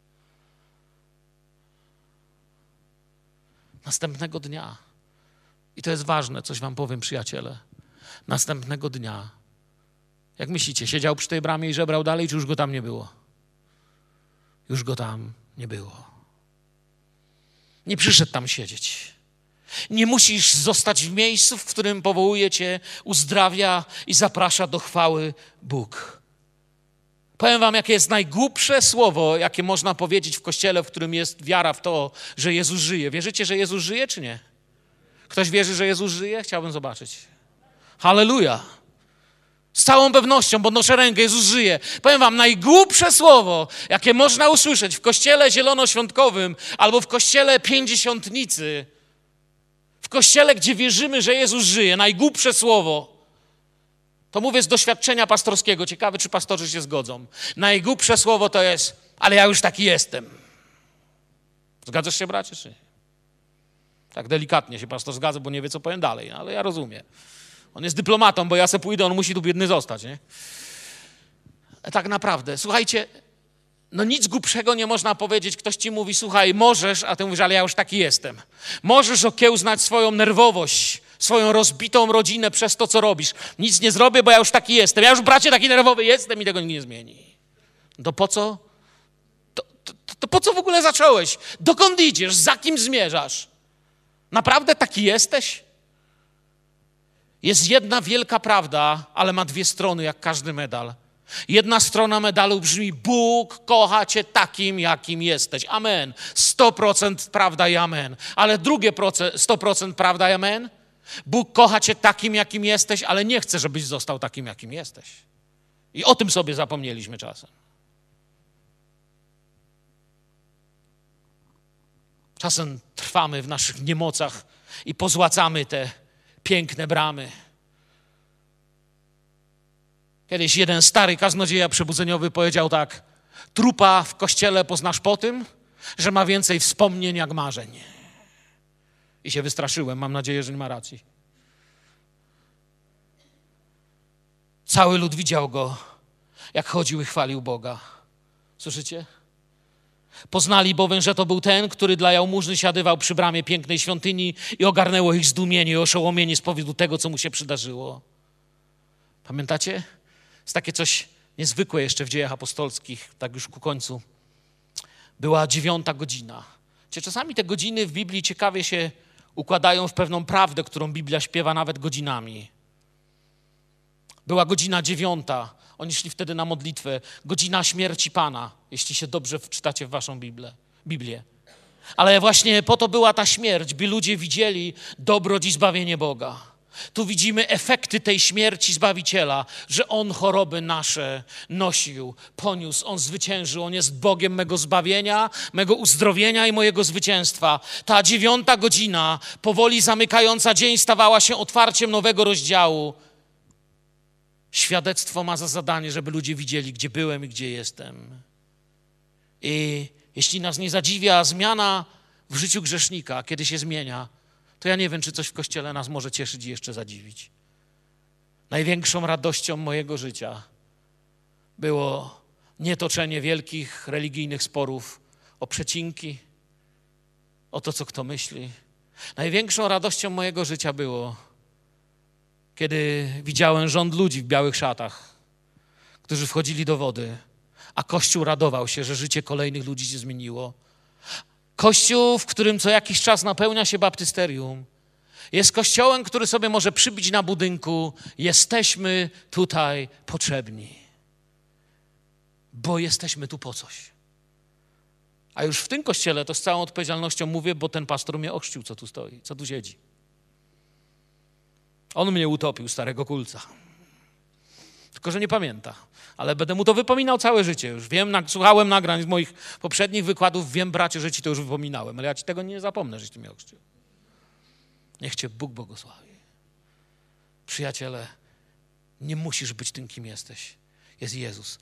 Następnego dnia, i to jest ważne, coś wam powiem, przyjaciele, następnego dnia, jak myślicie, siedział przy tej bramie i żebrał dalej, czy już go tam nie było? Już go tam nie było. Nie przyszedł tam siedzieć. Nie musisz zostać w miejscu, w którym powołuje cię, uzdrawia i zaprasza do chwały Bóg. Powiem wam, jakie jest najgłupsze słowo, jakie można powiedzieć w Kościele, w którym jest wiara w to, że Jezus żyje. Wierzycie, że Jezus żyje, czy nie? Ktoś wierzy, że Jezus żyje? Chciałbym zobaczyć. Halleluja. Z całą pewnością podnoszę rękę, Jezus żyje. Powiem wam, najgłupsze słowo, jakie można usłyszeć w kościele zielonoświątkowym albo w kościele pięćdziesiątnicy, w kościele, gdzie wierzymy, że Jezus żyje, najgłupsze słowo, to mówię z doświadczenia pastorskiego. Ciekawe, czy pastorzy się zgodzą. Najgłupsze słowo to jest, ale ja już taki jestem. Zgadzasz się, bracie, czy nie? Tak delikatnie się pastor zgadza, bo nie wie, co powiem dalej, ale ja rozumiem. On jest dyplomatą, bo ja se pójdę, on musi tu biedny zostać, nie? Tak naprawdę, słuchajcie, no nic głupszego nie można powiedzieć. Ktoś ci mówi, słuchaj, możesz, a ty mówisz, ale ja już taki jestem. Możesz okiełznać swoją nerwowość, swoją rozbitą rodzinę przez to, co robisz. Nic nie zrobię, bo ja już taki jestem. Ja już, bracie, taki nerwowy jestem i tego nikt nie zmieni. To po co? To, to, to po co w ogóle zacząłeś? Dokąd idziesz? Za kim zmierzasz? Naprawdę taki jesteś? Jest jedna wielka prawda, ale ma dwie strony, jak każdy medal. Jedna strona medalu brzmi, Bóg kocha cię takim, jakim jesteś. Amen. sto procent prawda i amen. Ale drugie sto procent prawda i amen. Bóg kocha cię takim, jakim jesteś, ale nie chce, żebyś został takim, jakim jesteś. I o tym sobie zapomnieliśmy czasem. Czasem trwamy w naszych niemocach i pozłacamy te piękne bramy. Kiedyś jeden stary kaznodzieja przebudzeniowy powiedział tak: trupa w kościele poznasz po tym, że ma więcej wspomnień jak marzeń. I się wystraszyłem, mam nadzieję, że nie ma racji. Cały lud widział go, jak chodził i chwalił Boga. Słyszycie? Poznali bowiem, że to był ten, który dla jałmużny siadywał przy bramie pięknej świątyni i ogarnęło ich zdumienie i oszołomienie z powodu tego, co mu się przydarzyło. Pamiętacie? Jest takie coś niezwykłe jeszcze w dziejach apostolskich, tak już ku końcu. Była dziewiąta godzina. Czy czasami te godziny w Biblii ciekawie się układają w pewną prawdę, którą Biblia śpiewa nawet godzinami. Była godzina dziewiąta. Oni szli wtedy na modlitwę. Godzina śmierci Pana, jeśli się dobrze wczytacie w waszą Biblię. Biblię. Ale właśnie po to była ta śmierć, by ludzie widzieli dobroć i zbawienie Boga. Tu widzimy efekty tej śmierci Zbawiciela, że On choroby nasze nosił, poniósł, On zwyciężył, On jest Bogiem mego zbawienia, mego uzdrowienia i mojego zwycięstwa. Ta dziewiąta godzina, powoli zamykająca dzień, stawała się otwarciem nowego rozdziału. Świadectwo ma za zadanie, żeby ludzie widzieli, gdzie byłem i gdzie jestem. I jeśli nas nie zadziwia zmiana w życiu grzesznika, kiedy się zmienia, to ja nie wiem, czy coś w Kościele nas może cieszyć i jeszcze zadziwić. Największą radością mojego życia było nie toczenie wielkich religijnych sporów o przecinki, o to, co kto myśli. Największą radością mojego życia było, kiedy widziałem rząd ludzi w białych szatach, którzy wchodzili do wody, a Kościół radował się, że życie kolejnych ludzi się zmieniło. Kościół, w którym co jakiś czas napełnia się baptysterium, jest kościołem, który sobie może przybić na budynku: jesteśmy tutaj potrzebni, bo jesteśmy tu po coś. A już w tym kościele to z całą odpowiedzialnością mówię, bo ten pastor mnie ochrzcił, co tu stoi, co tu siedzi. On mnie utopił, starego kulca. Tylko że nie pamięta. Ale będę mu to wypominał całe życie. Już wiem, słuchałem nagrań z moich poprzednich wykładów, wiem, bracie, że ci to już wypominałem, ale ja ci tego nie zapomnę, żeś ty mnie ochrzcił. Niech cię Bóg błogosławi. Przyjaciele, nie musisz być tym, kim jesteś. Jest Jezus.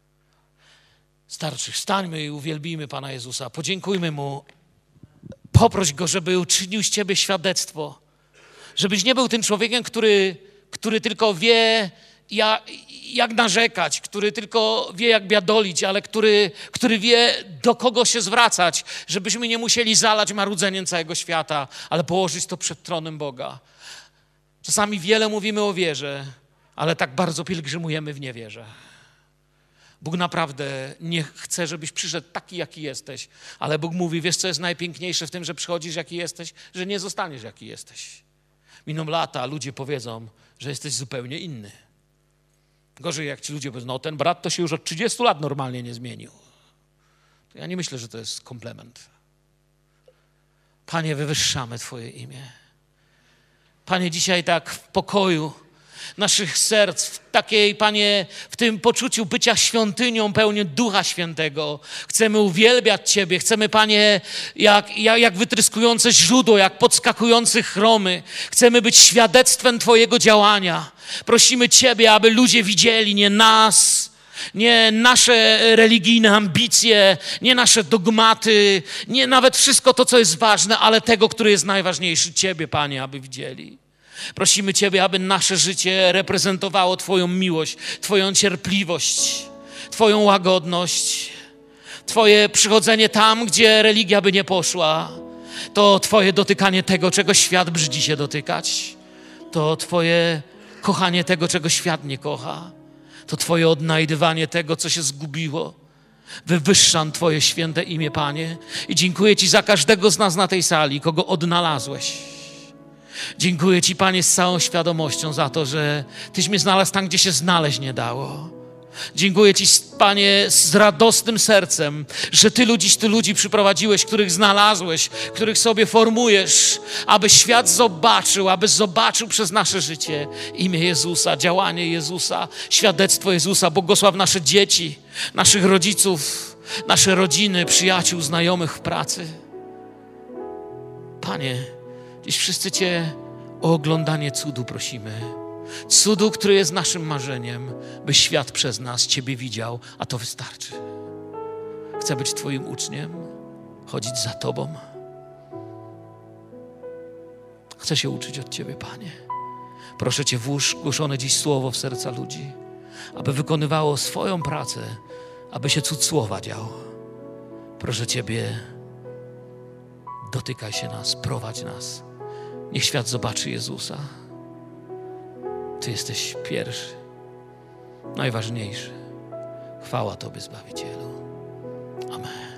Starszych, stańmy i uwielbijmy Pana Jezusa. Podziękujmy Mu. Poproś Go, żeby uczynił z ciebie świadectwo. Żebyś nie był tym człowiekiem, który, który tylko wie, jak, jak narzekać, który tylko wie, jak biadolić, ale który, który wie, do kogo się zwracać, żebyśmy nie musieli zalać marudzeniem całego świata, ale położyć to przed tronem Boga. Czasami wiele mówimy o wierze, ale tak bardzo pielgrzymujemy w niewierze. Bóg naprawdę nie chce, żebyś przyszedł taki, jaki jesteś, ale Bóg mówi: wiesz, co jest najpiękniejsze w tym, że przychodzisz, jaki jesteś? Że nie zostaniesz, jaki jesteś. Miną lata, ludzie powiedzą, że jesteś zupełnie inny. Gorzej, jak ci ludzie powiedzą: no ten brat to się już od trzydziestu lat normalnie nie zmienił. To ja nie myślę, że to jest komplement. Panie, wywyższamy Twoje imię. Panie, dzisiaj tak w pokoju naszych serc, w takiej, Panie, w tym poczuciu bycia świątynią pełnią Ducha Świętego. Chcemy uwielbiać Ciebie. Chcemy, Panie, jak, jak, jak wytryskujące źródło, jak podskakujące chromy. Chcemy być świadectwem Twojego działania. Prosimy Ciebie, aby ludzie widzieli nie nas, nie nasze religijne ambicje, nie nasze dogmaty, nie nawet wszystko to, co jest ważne, ale tego, który jest najważniejszy, Ciebie, Panie, aby widzieli. Prosimy Ciebie, aby nasze życie reprezentowało Twoją miłość, Twoją cierpliwość, Twoją łagodność, Twoje przychodzenie tam, gdzie religia by nie poszła. To Twoje dotykanie tego, czego świat brzydzi się dotykać. To Twoje kochanie tego, czego świat nie kocha. To Twoje odnajdywanie tego, co się zgubiło. Wywyższam Twoje święte imię, Panie, i dziękuję Ci za każdego z nas na tej sali, kogo odnalazłeś. Dziękuję Ci, Panie, z całą świadomością za to, że Tyś mnie znalazł tam, gdzie się znaleźć nie dało. Dziękuję Ci, Panie, z radosnym sercem, że Tylu dziś Ty ludzi przyprowadziłeś, których znalazłeś, których sobie formujesz, aby świat zobaczył, aby zobaczył przez nasze życie imię Jezusa, działanie Jezusa, świadectwo Jezusa. Błogosław nasze dzieci, naszych rodziców, nasze rodziny, przyjaciół, znajomych w pracy. Panie, dziś wszyscy Cię o oglądanie cudu prosimy. Cudu, który jest naszym marzeniem, by świat przez nas Ciebie widział, a to wystarczy. Chcę być Twoim uczniem, chodzić za Tobą. Chcę się uczyć od Ciebie, Panie. Proszę Cię, włóż głoszone dziś słowo w serca ludzi, aby wykonywało swoją pracę, aby się cud słowa dział. Proszę Ciebie, dotykaj się nas, prowadź nas. Niech świat zobaczy Jezusa. Ty jesteś pierwszy, najważniejszy. Chwała Tobie, Zbawicielu. Amen.